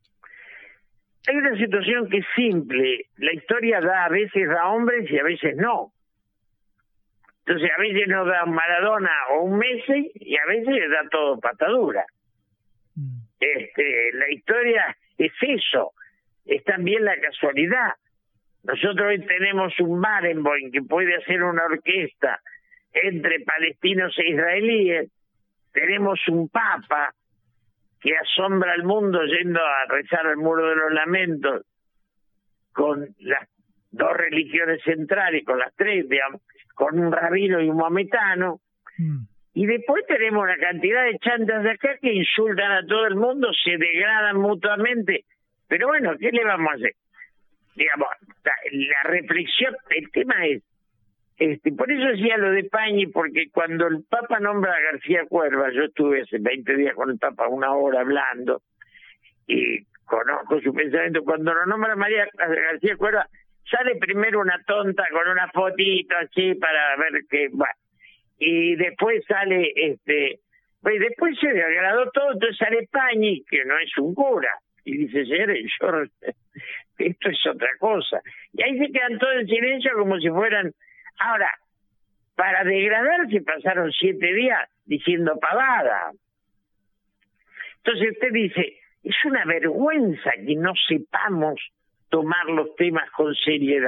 Hay una situación que es simple. La historia da a veces da hombres y a veces no. Entonces a veces nos da un Maradona o un Messi y a veces da todo patadura. Mm. Este, la historia es eso. Es también la casualidad. Nosotros hoy tenemos un Barenboim que puede hacer una orquesta entre palestinos e israelíes. Tenemos un Papa que asombra al mundo yendo a rezar al Muro de los Lamentos con las dos religiones centrales, con las tres, digamos, con un rabino y un maometano. Mm. Y después tenemos una cantidad de chantas de acá que insultan a todo el mundo, se degradan mutuamente. Pero bueno, ¿qué le vamos a hacer? Digamos, la reflexión, el tema es, este, por eso decía lo de Pañi, porque cuando el Papa nombra a García Cuerva, yo estuve hace veinte días con el Papa una hora hablando, y conozco su pensamiento, cuando lo nombra María García Cuerva, sale primero una tonta con una fotito así para ver que, bueno, y después sale, este, pues después se agradó todo, entonces sale Pañi, que no es un cura, y dice, señores, yo, esto es otra cosa. Y ahí se quedan todos en silencio como si fueran... Ahora, para degradarse pasaron siete días diciendo pavada. Entonces usted dice, es una vergüenza que no sepamos tomar los temas con seriedad.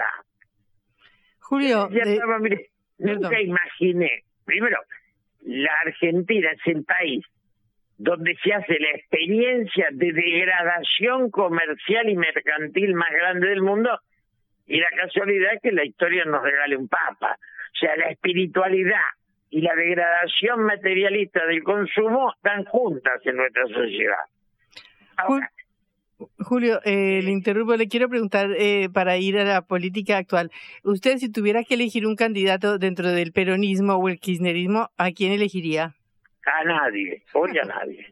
Julio, ya de... estaba, mire, nunca imaginé, primero, la Argentina es el país donde se hace la experiencia de degradación comercial y mercantil más grande del mundo, y la casualidad es que la historia nos regale un papa. O sea, la espiritualidad y la degradación materialista del consumo están juntas en nuestra sociedad. Ahora, Julio, eh, le interrumpo, le quiero preguntar eh, para ir a la política actual. Usted, si tuviera que elegir un candidato dentro del peronismo o el kirchnerismo, ¿a quién elegiría? A nadie, hoy a nadie.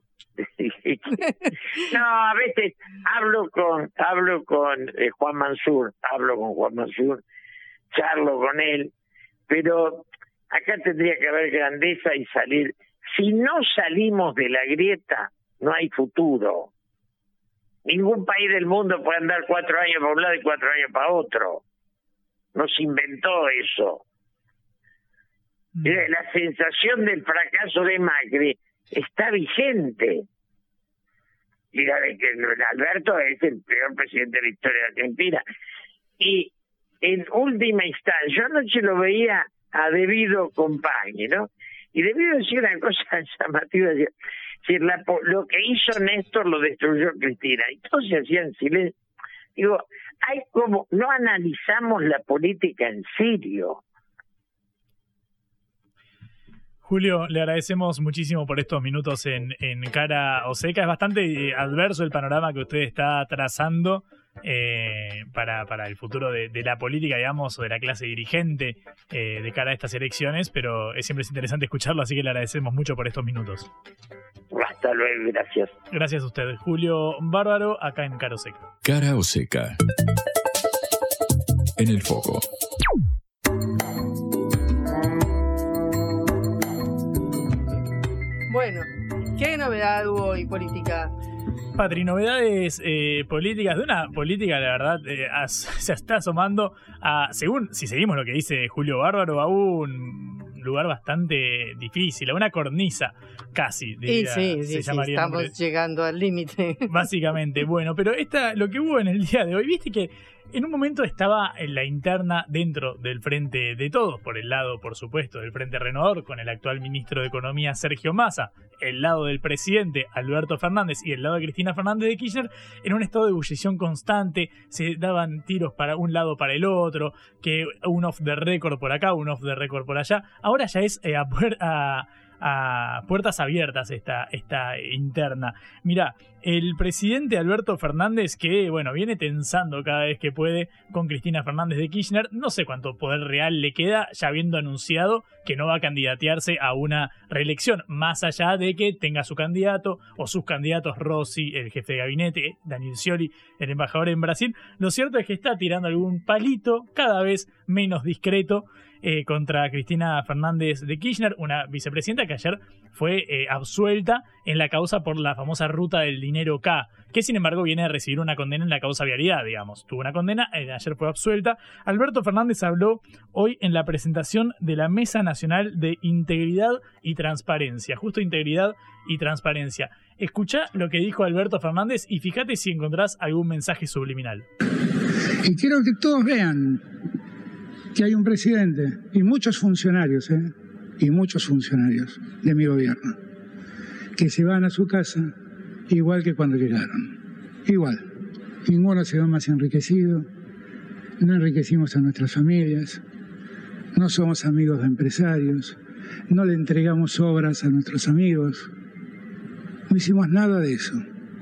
No, a veces hablo con hablo con eh, Juan Mansur, hablo con Juan Mansur, charlo con él, pero acá tendría que haber grandeza y salir. Si no salimos de la grieta, no hay futuro. Ningún país del mundo puede andar cuatro años para un lado y cuatro años para otro. No se inventó eso. Mm. La sensación del fracaso de Macri está vigente. Y la de que Alberto es el peor presidente de la historia de Argentina. Y en última instancia, yo anoche lo veía a Debido con Pañi, ¿no? Y Debido decía una cosa llamativa, decía, si la, lo que hizo Néstor lo destruyó Cristina, y todos se hacían silencio. Digo, hay como, no analizamos la política en serio. Julio, le agradecemos muchísimo por estos minutos en, en Cara Oseca. Es bastante adverso el panorama que usted está trazando eh, para, para el futuro de, de la política, digamos, o de la clase dirigente eh, de cara a estas elecciones, pero es siempre es interesante escucharlo, así que le agradecemos mucho por estos minutos. Hasta luego, gracias. Gracias a usted. Julio Bárbaro, acá en Cara Oseca. Cara Oseca. En el foco. Bueno, ¿qué novedad hubo hoy política? Patri, novedades eh, políticas, de una política, la verdad, eh, as, se está asomando a, según, si seguimos lo que dice Julio Bárbaro, a un lugar bastante difícil, a una cornisa casi, diría, sí, sí, se sí, llamaría. Estamos llegando al límite. Básicamente, bueno, pero esta, lo que hubo en el día de hoy, viste que En un momento estaba en la interna dentro del Frente de Todos, por el lado, por supuesto, del Frente Renovador, con el actual ministro de Economía, Sergio Massa, el lado del presidente, Alberto Fernández, y el lado de Cristina Fernández de Kirchner, en un estado de ebullición constante, se daban tiros para un lado para el otro, que un off the record por acá, un off the record por allá. Ahora ya es eh, a, a, a puertas abiertas esta, esta interna. Mirá, el presidente Alberto Fernández, que bueno, viene tensando cada vez que puede con Cristina Fernández de Kirchner, no sé cuánto poder real le queda, ya habiendo anunciado que no va a candidatearse a una reelección, más allá de que tenga su candidato o sus candidatos, Rossi, el jefe de gabinete, Daniel Scioli, el embajador en Brasil. Lo cierto es que está tirando algún palito cada vez menos discreto eh, contra Cristina Fernández de Kirchner, una vicepresidenta que ayer fue eh, absuelta en la causa por la famosa ruta del dinero K, que sin embargo viene a recibir una condena en la causa vialidad, digamos. Tuvo una condena, eh, ayer fue absuelta. Alberto Fernández habló hoy en la presentación de la Mesa Nacional de Integridad y Transparencia, justo integridad y transparencia. Escuchá lo que dijo Alberto Fernández y fíjate si encontrás algún mensaje subliminal. Y quiero que todos vean que hay un presidente y muchos funcionarios, ¿eh? y muchos funcionarios de mi gobierno, que se van a su casa igual que cuando llegaron. Igual. Ninguno se va más enriquecido, no enriquecimos a nuestras familias, no somos amigos de empresarios, no le entregamos obras a nuestros amigos, no hicimos nada de eso.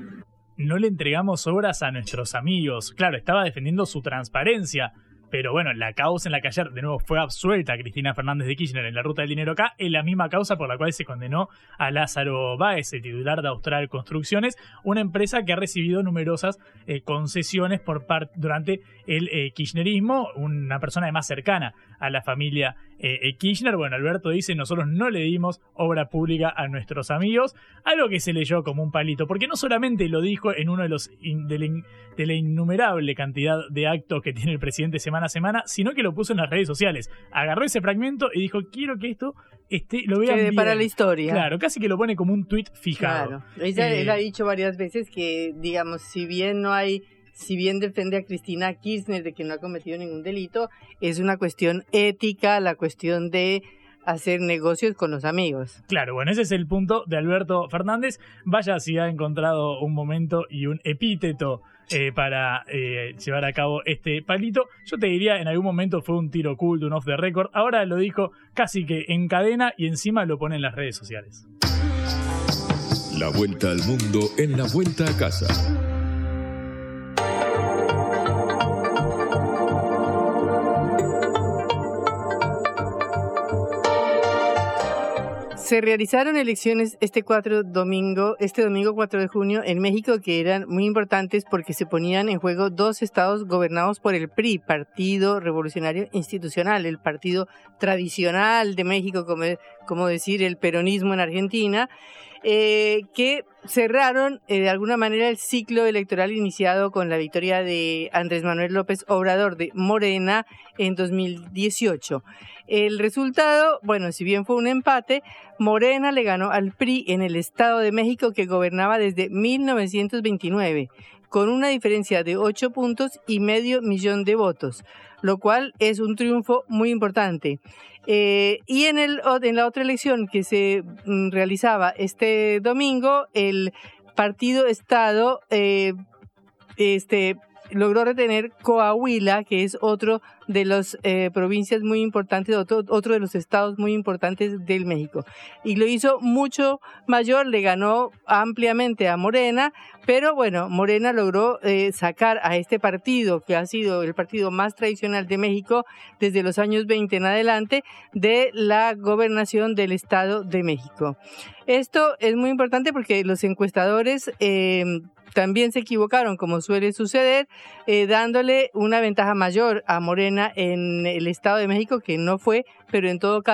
No le entregamos obras a nuestros amigos. Claro, estaba defendiendo su transparencia. Pero bueno, la causa en la que ayer de nuevo fue absuelta Cristina Fernández de Kirchner en la ruta del dinero acá es la misma causa por la cual se condenó a Lázaro Báez, el titular de Austral Construcciones, una empresa que ha recibido numerosas eh, concesiones por parte durante el eh, kirchnerismo, una persona además cercana a la familia eh, Kirchner. Bueno, Alberto dice, nosotros no le dimos obra pública a nuestros amigos, algo que se leyó como un palito, porque no solamente lo dijo en uno de los in, de, la in, de la innumerable cantidad de actos que tiene el presidente semana a semana, sino que lo puso en las redes sociales. Agarró ese fragmento y dijo, quiero que esto esté, lo vean bien. Para la historia. Claro, casi que lo pone como un tuit fijado. Claro. Ella, eh, él ha dicho varias veces que, digamos, si bien no hay, si bien defiende a Cristina Kirchner de que no ha cometido ningún delito, es una cuestión ética, la cuestión de hacer negocios con los amigos. Claro, bueno, ese es el punto de Alberto Fernández. Vaya si ha encontrado un momento y un epíteto eh, para eh, llevar a cabo este palito. Yo te diría, en algún momento fue un tiro oculto, un off the record. Ahora lo dijo casi que en cadena y encima lo pone en las redes sociales. La vuelta al mundo en la vuelta a casa. Se realizaron elecciones este cuatro domingo, este domingo cuatro de junio en México, que eran muy importantes porque se ponían en juego dos estados gobernados por el P R I, Partido Revolucionario Institucional, el partido tradicional de México, como, como decir el peronismo en Argentina, eh, que cerraron eh, de alguna manera el ciclo electoral iniciado con la victoria de Andrés Manuel López Obrador de Morena en dos mil dieciocho. El resultado, bueno, si bien fue un empate, Morena le ganó al P R I en el Estado de México, que gobernaba desde mil novecientos veintinueve, con una diferencia de ocho puntos y medio millón de votos, lo cual es un triunfo muy importante. Eh, y en, el, en la otra elección que se mm, realizaba este domingo, el Partido Estado eh, este, logró retener Coahuila, que es otro de las eh, provincias muy importantes, otro, otro de los estados muy importantes del México. Y lo hizo mucho mayor, le ganó ampliamente a Morena, pero bueno, Morena logró eh, sacar a este partido, que ha sido el partido más tradicional de México desde los años veinte en adelante, de la gobernación del Estado de México. Esto es muy importante porque los encuestadores eh, también se equivocaron, como suele suceder, eh, dándole una ventaja mayor a Morena en el Estado de México, que no fue, pero en todo caso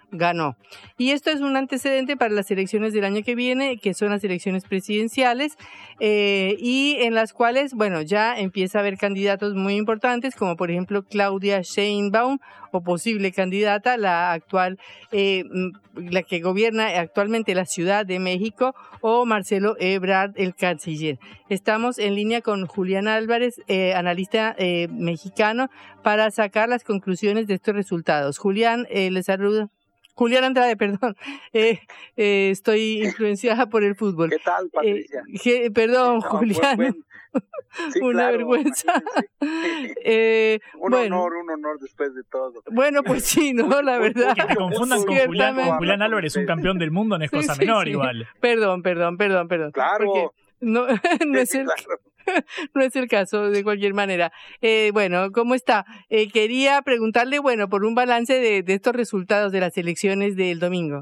ganó. Y esto es un antecedente para las elecciones del año que viene, que son las elecciones presidenciales, eh, y en las cuales, bueno, ya empieza a haber candidatos muy importantes, como por ejemplo Claudia Sheinbaum, o posible candidata, la actual, eh, la que gobierna actualmente la Ciudad de México, o Marcelo Ebrard, el canciller. Estamos en línea con Julián Álvarez, eh, analista eh, mexicano, para sacar las conclusiones de estos resultados. Julián, eh, les saludo. Julián Andrade, perdón, eh, eh, estoy influenciada por el fútbol. ¿Qué tal, Patricia? Eh, que, perdón, no, Julián, buen, sí, una claro, vergüenza. eh, un bueno, honor, un honor después de todo. Bueno, pues sí, ¿no? La verdad. Que te confundan con Julián, con Julián Álvarez, un campeón del mundo, no es cosa sí, menor sí, igual. Sí. Perdón, perdón, perdón, perdón. Claro. Porque no, no es el... Claro. No es el caso, de cualquier manera. Eh, bueno, ¿cómo está? Eh, quería preguntarle, bueno, por un balance de, de estos resultados de las elecciones del domingo.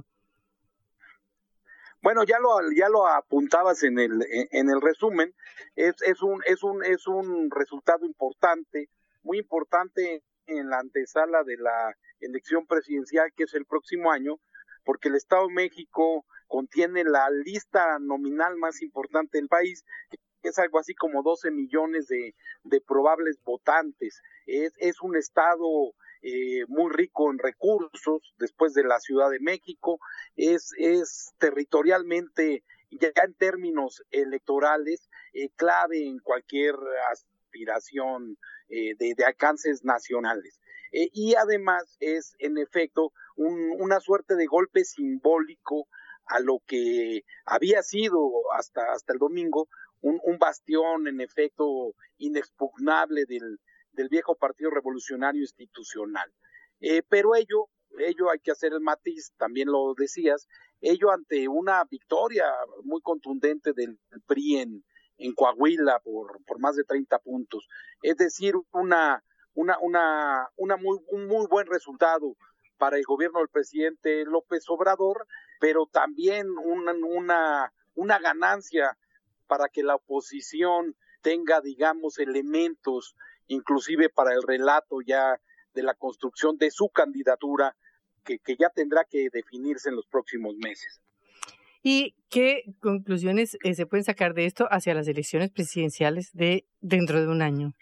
Bueno, ya lo ya lo apuntabas en el en el resumen. Es es un es un es un resultado importante, muy importante en la antesala de la elección presidencial que es el próximo año, porque el Estado de México contiene la lista nominal más importante del país, es algo así como doce millones de, de probables votantes. Es, es un estado eh, muy rico en recursos, después de la Ciudad de México, es, es territorialmente, ya en términos electorales, eh, clave en cualquier aspiración eh, de, de alcances nacionales. Eh, y además es, en efecto, un, una suerte de golpe simbólico a lo que había sido hasta, hasta el domingo, Un, un bastión, en efecto, inexpugnable del, del viejo Partido Revolucionario Institucional. Eh, pero ello, ello hay que hacer el matiz, también lo decías, ello ante una victoria muy contundente del P R I en, en Coahuila por, por más de treinta puntos. Es decir, una, una, una, una muy, un muy buen resultado para el gobierno del presidente López Obrador, pero también una, una, una ganancia para que la oposición tenga, digamos, elementos, inclusive para el relato ya de la construcción de su candidatura, que, que ya tendrá que definirse en los próximos meses. ¿Y qué conclusiones eh, se pueden sacar de esto hacia las elecciones presidenciales de dentro de un año?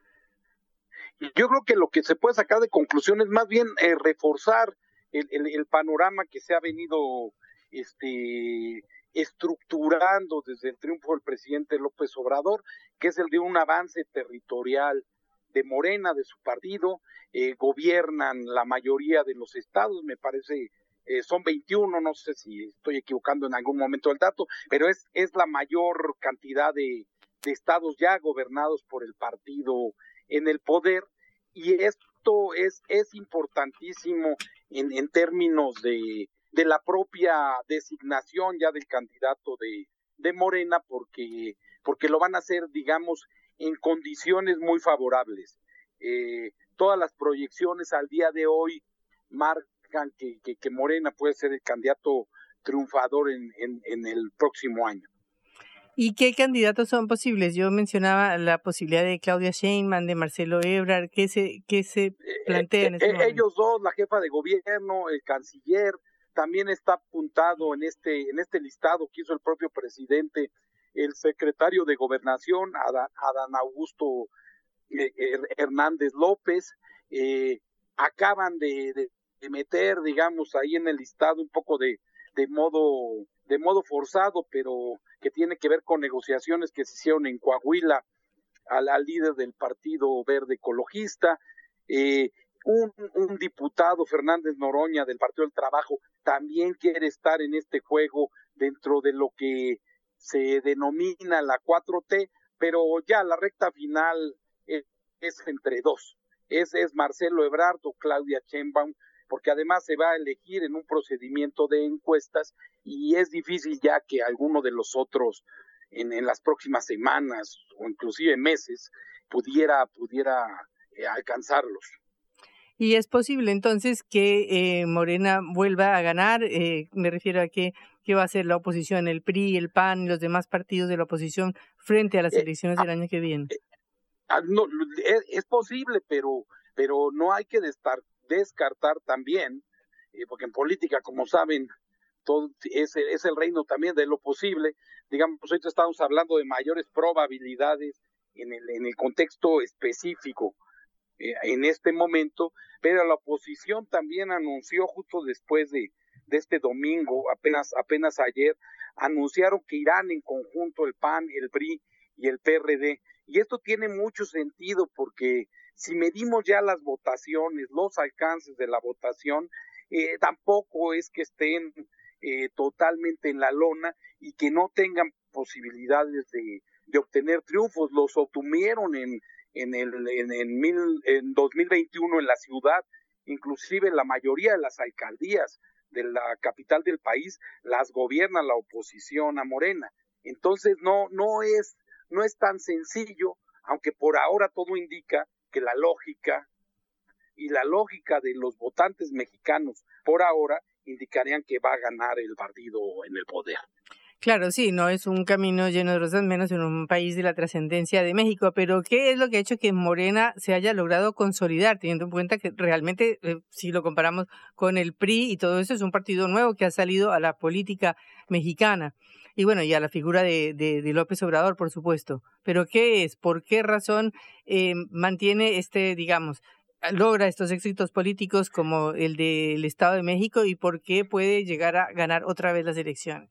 Yo creo que lo que se puede sacar de conclusiones, más bien eh, reforzar el, el, el panorama que se ha venido este estructurando desde el triunfo del presidente López Obrador, que es el de un avance territorial de Morena, de su partido. Eh, gobiernan la mayoría de los estados, me parece, eh, son veintiuno, no sé si estoy equivocando en algún momento del dato, pero es, es la mayor cantidad de, de estados ya gobernados por el partido en el poder, y esto es, es importantísimo en, en términos de de la propia designación ya del candidato de, de Morena, porque, porque lo van a hacer, digamos, en condiciones muy favorables. Eh, todas las proyecciones al día de hoy marcan que, que, que Morena puede ser el candidato triunfador en, en, en el próximo año. ¿Y qué candidatos son posibles? Yo mencionaba la posibilidad de Claudia Sheinbaum, de Marcelo Ebrard. ¿Qué se, qué se plantea en este eh, momento? Ellos dos, la jefa de gobierno, el canciller. También está apuntado en este en este listado que hizo el propio presidente, el secretario de Gobernación, Adán, Adán Augusto eh, Hernández López. Eh, acaban de, de, de meter, digamos, ahí en el listado un poco de, de modo de modo forzado, pero que tiene que ver con negociaciones que se hicieron en Coahuila al, al líder del Partido Verde Ecologista. Eh, Un, un diputado, Fernández Noroña, del Partido del Trabajo, también quiere estar en este juego dentro de lo que se denomina la cuatro T, pero ya la recta final es, es entre dos, es, es Marcelo Ebrard o Claudia Sheinbaum, porque además se va a elegir en un procedimiento de encuestas y es difícil ya que alguno de los otros en, en las próximas semanas o inclusive meses pudiera, pudiera eh, alcanzarlos. Y es posible entonces que eh, Morena vuelva a ganar, eh, me refiero a que, que va a ser la oposición, el P R I, el P A N y los demás partidos de la oposición frente a las elecciones del año que viene. No, es, es posible, pero, pero no hay que destar, descartar también eh, porque en política, como saben, todo es, es el reino también de lo posible. Digamos, ahorita estamos hablando de mayores probabilidades en el, en el contexto específico eh, en este momento, pero la oposición también anunció justo después de, de este domingo, apenas, apenas ayer, anunciaron que irán en conjunto el P A N, el P R I y el P R D. Y esto tiene mucho sentido porque si medimos ya las votaciones, los alcances de la votación, eh, tampoco es que estén eh, totalmente en la lona y que no tengan posibilidades de, de obtener triunfos. Los obtuvieron en, en, el, en, en, mil, en dos mil veintiuno en la ciudad, inclusive la mayoría de las alcaldías de la capital del país las gobierna la oposición a Morena. Entonces no, no es, no es tan sencillo, aunque por ahora todo indica que la lógica y la lógica de los votantes mexicanos por ahora indicarían que va a ganar el partido en el poder. Claro, sí, no es un camino lleno de rosas, menos en un país de la trascendencia de México, pero ¿qué es lo que ha hecho que Morena se haya logrado consolidar, teniendo en cuenta que realmente, eh, si lo comparamos con el P R I y todo eso, es un partido nuevo que ha salido a la política mexicana? Y bueno, y a la figura de, de, de López Obrador, por supuesto. Pero ¿qué es? ¿Por qué razón eh, mantiene este, digamos, logra estos éxitos políticos como el del Estado de México y por qué puede llegar a ganar otra vez las elecciones?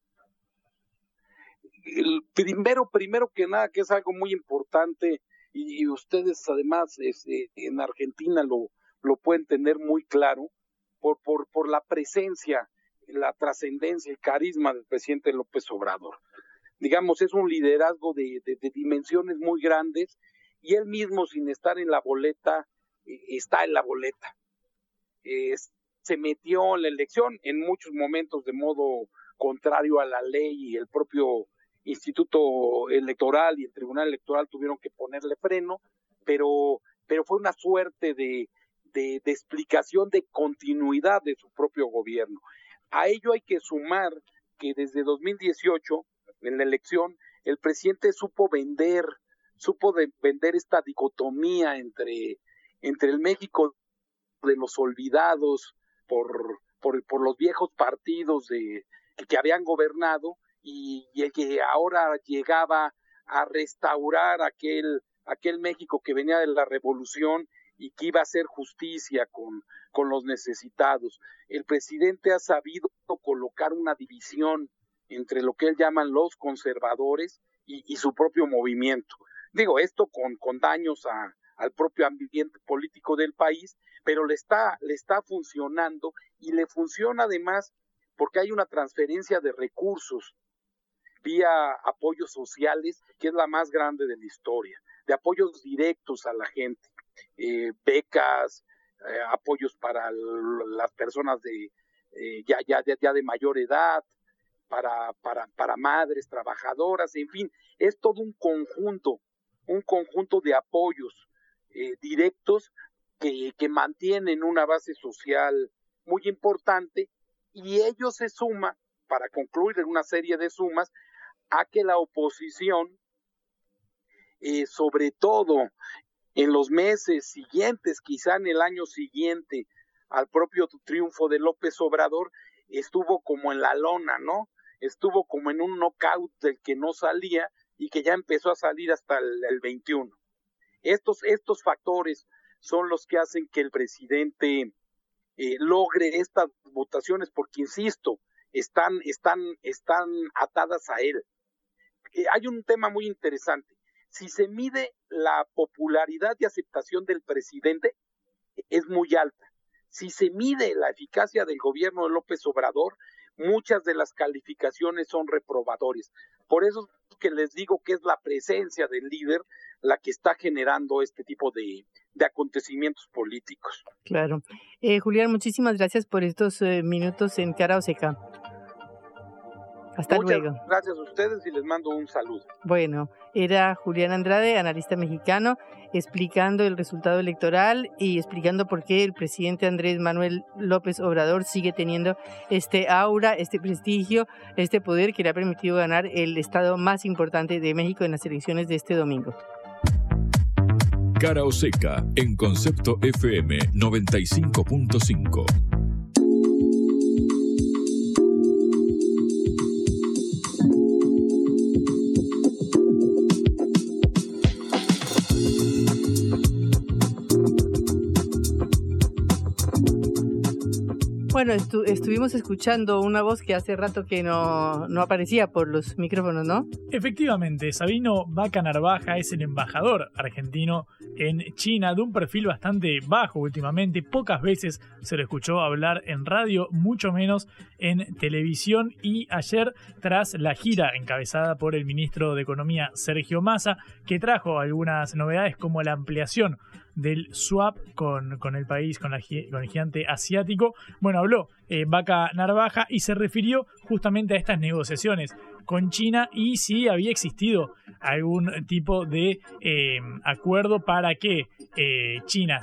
El primero, primero que nada, que es algo muy importante y, y ustedes además es, eh, en Argentina lo, lo pueden tener muy claro por, por, por la presencia, la trascendencia, el carisma del presidente López Obrador. Digamos, es un liderazgo de, de, de dimensiones muy grandes y él mismo, sin estar en la boleta, eh, está en la boleta. Eh, se metió en la elección en muchos momentos de modo contrario a la ley y el propio Instituto Electoral y el Tribunal Electoral tuvieron que ponerle freno, pero, pero fue una suerte de, de, de explicación de continuidad de su propio gobierno. A ello hay que sumar que desde dos mil dieciocho, en la elección, el presidente supo vender, supo de vender esta dicotomía entre, entre el México de los olvidados por, por, por los viejos partidos de, que habían gobernado y, y el que ahora llegaba a restaurar aquel, aquel México que venía de la revolución y que iba a hacer justicia con, con los necesitados. El presidente ha sabido colocar una división entre lo que él llaman los conservadores y, y su propio movimiento. Digo, esto con, con daños a, al propio ambiente político del país, pero le está, le está funcionando y le funciona además porque hay una transferencia de recursos vía apoyos sociales, que es la más grande de la historia, de apoyos directos a la gente, eh, becas, eh, apoyos para l- las personas de eh, ya, ya, ya de mayor edad, para, para, para madres trabajadoras, en fin, es todo un conjunto, un conjunto de apoyos eh, directos que, que mantienen una base social muy importante y ello se suma, para concluir en una serie de sumas, a que la oposición, eh, sobre todo en los meses siguientes, quizá en el año siguiente al propio triunfo de López Obrador, estuvo como en la lona, ¿no? Estuvo como en un knockout del que no salía y que ya empezó a salir hasta el, el veintiuno. Estos, estos factores son los que hacen que el presidente eh, logre estas votaciones, porque insisto, están, están, están atadas a él. Eh, hay un tema muy interesante. Si se mide la popularidad y aceptación del presidente, es muy alta. Si se mide la eficacia del gobierno de López Obrador, muchas de las calificaciones son reprobadores. Por eso es que les digo que es la presencia del líder la que está generando este tipo de, de acontecimientos políticos. Claro. Eh, Julián, muchísimas gracias por estos eh, minutos en Cara o Seca. Hasta Muchas luego. Gracias a ustedes y les mando un saludo. Bueno, era Julián Andrade, analista mexicano, explicando el resultado electoral y explicando por qué el presidente Andrés Manuel López Obrador sigue teniendo este aura, este prestigio, este poder que le ha permitido ganar el estado más importante de México en las elecciones de este domingo. Cara o Seca en Concepto F M noventa y cinco punto cinco. Bueno, estu- estuvimos escuchando una voz que hace rato que no, no aparecía por los micrófonos, ¿no? Efectivamente, Sabino Vaca Narvaja es el embajador argentino en China, de un perfil bastante bajo últimamente. Pocas veces se lo escuchó hablar en radio, mucho menos en televisión. Y ayer, tras la gira encabezada por el ministro de Economía Sergio Massa, que trajo algunas novedades como la ampliación del swap con, con el país, con, la, con el gigante asiático. Bueno, habló eh, Vaca Narvaja y se refirió justamente a estas negociaciones con China y si había existido algún tipo de eh, acuerdo para que eh, China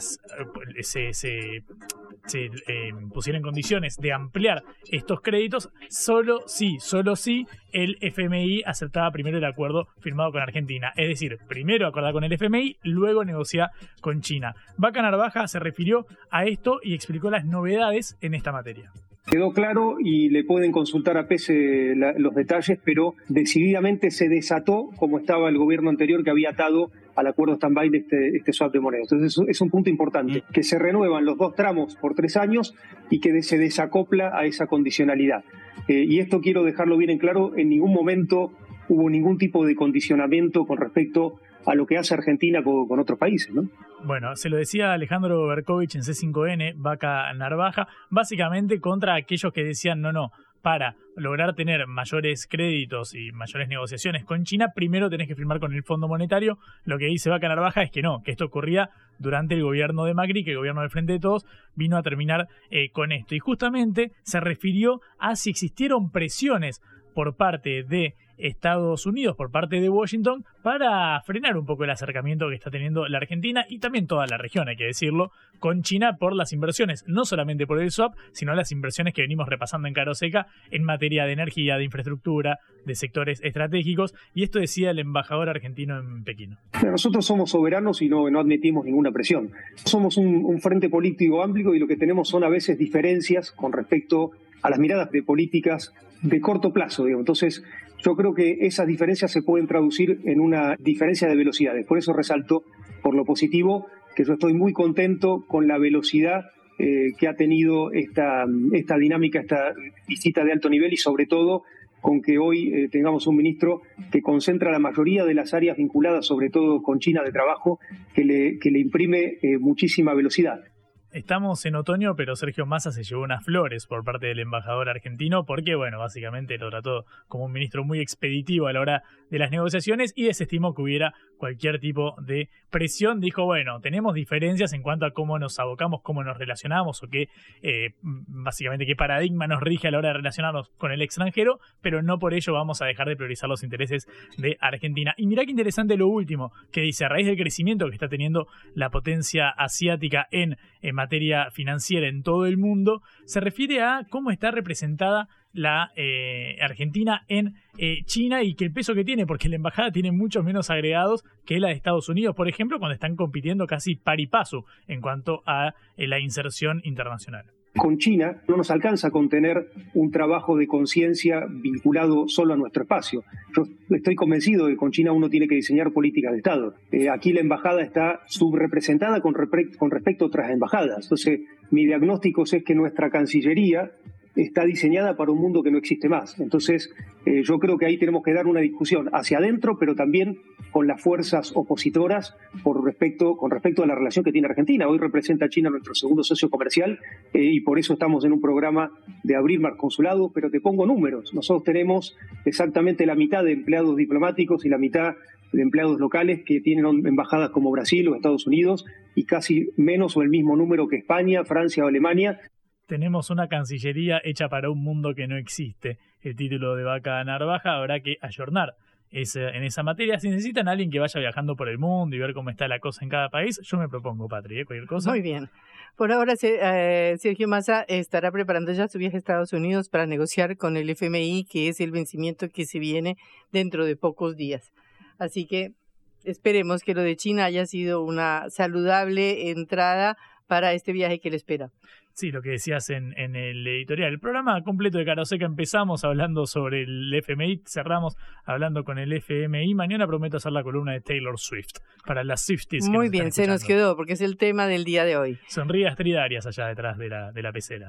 se, se, se eh, pusiera en condiciones de ampliar estos créditos, solo si, solo si el F M I aceptaba primero el acuerdo firmado con Argentina. Es decir, primero acordar con el F M I, luego negociar con China. Vaca Narvaja se refirió a esto y explicó las novedades en esta materia. Quedó claro y le pueden consultar a Pese la, los detalles, pero decididamente se desató como estaba el gobierno anterior que había atado al acuerdo stand-by de este, este swap de monedas. Entonces es un punto importante, que se renuevan los dos tramos por tres años y que se desacopla a esa condicionalidad. Eh, y esto quiero dejarlo bien en claro, en ningún momento hubo ningún tipo de condicionamiento con respecto a lo que hace Argentina con, con otros países, ¿no? Bueno, se lo decía Alejandro Berkovich en C cinco N, Vaca Narvaja, básicamente contra aquellos que decían no, no, para lograr tener mayores créditos y mayores negociaciones con China, primero tenés que firmar con el Fondo Monetario. Lo que dice Vaca Narvaja es que no, que esto ocurría durante el gobierno de Macri, que el gobierno del Frente de Todos vino a terminar eh, con esto. Y justamente se refirió a si existieron presiones por parte de Estados Unidos, por parte de Washington, para frenar un poco el acercamiento que está teniendo la Argentina y también toda la región, hay que decirlo, con China por las inversiones, no solamente por el swap, sino las inversiones que venimos repasando en Cara Oseca en materia de energía, de infraestructura, de sectores estratégicos, y esto decía el embajador argentino en Pekín. Nosotros somos soberanos y no, no admitimos ninguna presión. Somos un, un frente político amplio y lo que tenemos son a veces diferencias con respecto a las miradas de políticas de corto plazo, digamos. Entonces, yo creo que esas diferencias se pueden traducir en una diferencia de velocidades. Por eso resalto, por lo positivo, que yo estoy muy contento con la velocidad eh, que ha tenido esta, esta dinámica, esta visita de alto nivel y sobre todo con que hoy eh, tengamos un ministro que concentra la mayoría de las áreas vinculadas, sobre todo con China, de trabajo, que le, que le imprime eh, muchísima velocidad. Estamos en otoño, pero Sergio Massa se llevó unas flores por parte del embajador argentino porque, bueno, básicamente lo trató como un ministro muy expeditivo a la hora de las negociaciones y desestimó que hubiera cualquier tipo de presión. Dijo, bueno, tenemos diferencias en cuanto a cómo nos abocamos, cómo nos relacionamos o qué, eh, básicamente, qué paradigma nos rige a la hora de relacionarnos con el extranjero, pero no por ello vamos a dejar de priorizar los intereses de Argentina. Y mirá qué interesante lo último que dice, a raíz del crecimiento que está teniendo la potencia asiática en, en materia financiera en todo el mundo, se refiere a cómo está representada la eh, Argentina en eh, China y que el peso que tiene, porque la embajada tiene muchos menos agregados que la de Estados Unidos, por ejemplo, cuando están compitiendo casi par y paso en cuanto a eh, la inserción internacional. Con China no nos alcanza con tener un trabajo de conciencia vinculado solo a nuestro espacio. Yo estoy convencido de que con China uno tiene que diseñar políticas de Estado. Eh, aquí la embajada está subrepresentada con, repre- con respecto a otras embajadas. Entonces, mi diagnóstico es que nuestra Cancillería está diseñada para un mundo que no existe más. Entonces, eh, yo creo que ahí tenemos que dar una discusión hacia adentro, pero también con las fuerzas opositoras por respecto, con respecto a la relación que tiene Argentina. Hoy representa a China nuestro segundo socio comercial eh, y por eso estamos en un programa de abrir más consulados, pero te pongo números. Nosotros tenemos exactamente la mitad de empleados diplomáticos y la mitad de empleados locales que tienen embajadas como Brasil o Estados Unidos y casi menos o el mismo número que España, Francia o Alemania. Tenemos una Cancillería hecha para un mundo que no existe. El título de Vaca Narvaja, habrá que ayornar ese, en esa materia. Si necesitan a alguien que vaya viajando por el mundo y ver cómo está la cosa en cada país, yo me propongo, Patri, ¿eh? Cualquier cosa. Muy bien. Por ahora, eh, Sergio Massa estará preparando ya su viaje a Estados Unidos para negociar con el F M I, que es el vencimiento que se viene dentro de pocos días. Así que esperemos que lo de China haya sido una saludable entrada para este viaje que le espera. Sí, lo que decías en, en el editorial. El programa completo de Cara Oseca empezamos hablando sobre el F M I, cerramos hablando con el F M I. Mañana prometo hacer la columna de Taylor Swift para las Swifties. Muy bien, se nos quedó porque es el tema del día de hoy. Sonríe Astrid Arias allá detrás de la, de la pecera.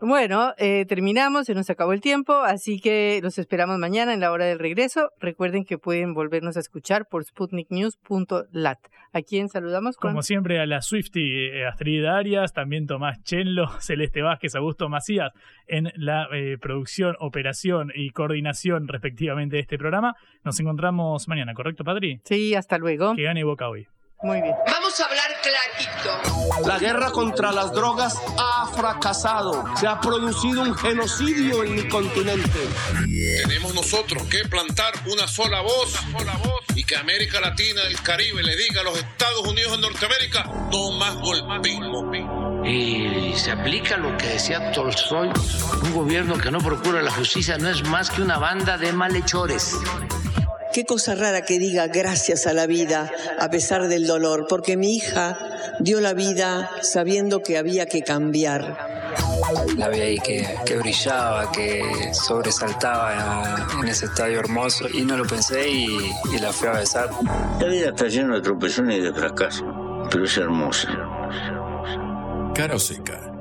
Bueno, eh, terminamos, se nos acabó el tiempo, así que los esperamos mañana en la hora del regreso. Recuerden que pueden volvernos a escuchar por sputnik news punto lat. ¿A quién saludamos? Con... Como siempre, a la Swiftie, Astrid Arias, también Tomás Chenlo, Celeste Vázquez, Augusto Macías, en la eh, producción, operación y coordinación respectivamente de este programa. Nos encontramos mañana, ¿correcto, Patri? Sí, hasta luego. Que gane Boca hoy. Muy bien. Vamos a hablar clarito. La guerra contra las drogas ha fracasado. Se ha producido un genocidio en mi continente. Tenemos nosotros que plantar una sola voz, una sola voz y que América Latina, el Caribe, le diga a los Estados Unidos de Norteamérica, no más golpismo. Y se aplica lo que decía Tolstoy, un gobierno que no procura la justicia no es más que una banda de malhechores. Qué cosa rara que diga gracias a la vida a pesar del dolor, porque mi hija dio la vida sabiendo que había que cambiar. La vi ahí que, que brillaba, que sobresaltaba en ese estadio hermoso y no lo pensé y, y la fui a besar. La vida está llena de tropezones y de fracasos, pero es hermosa. Cara o Seca.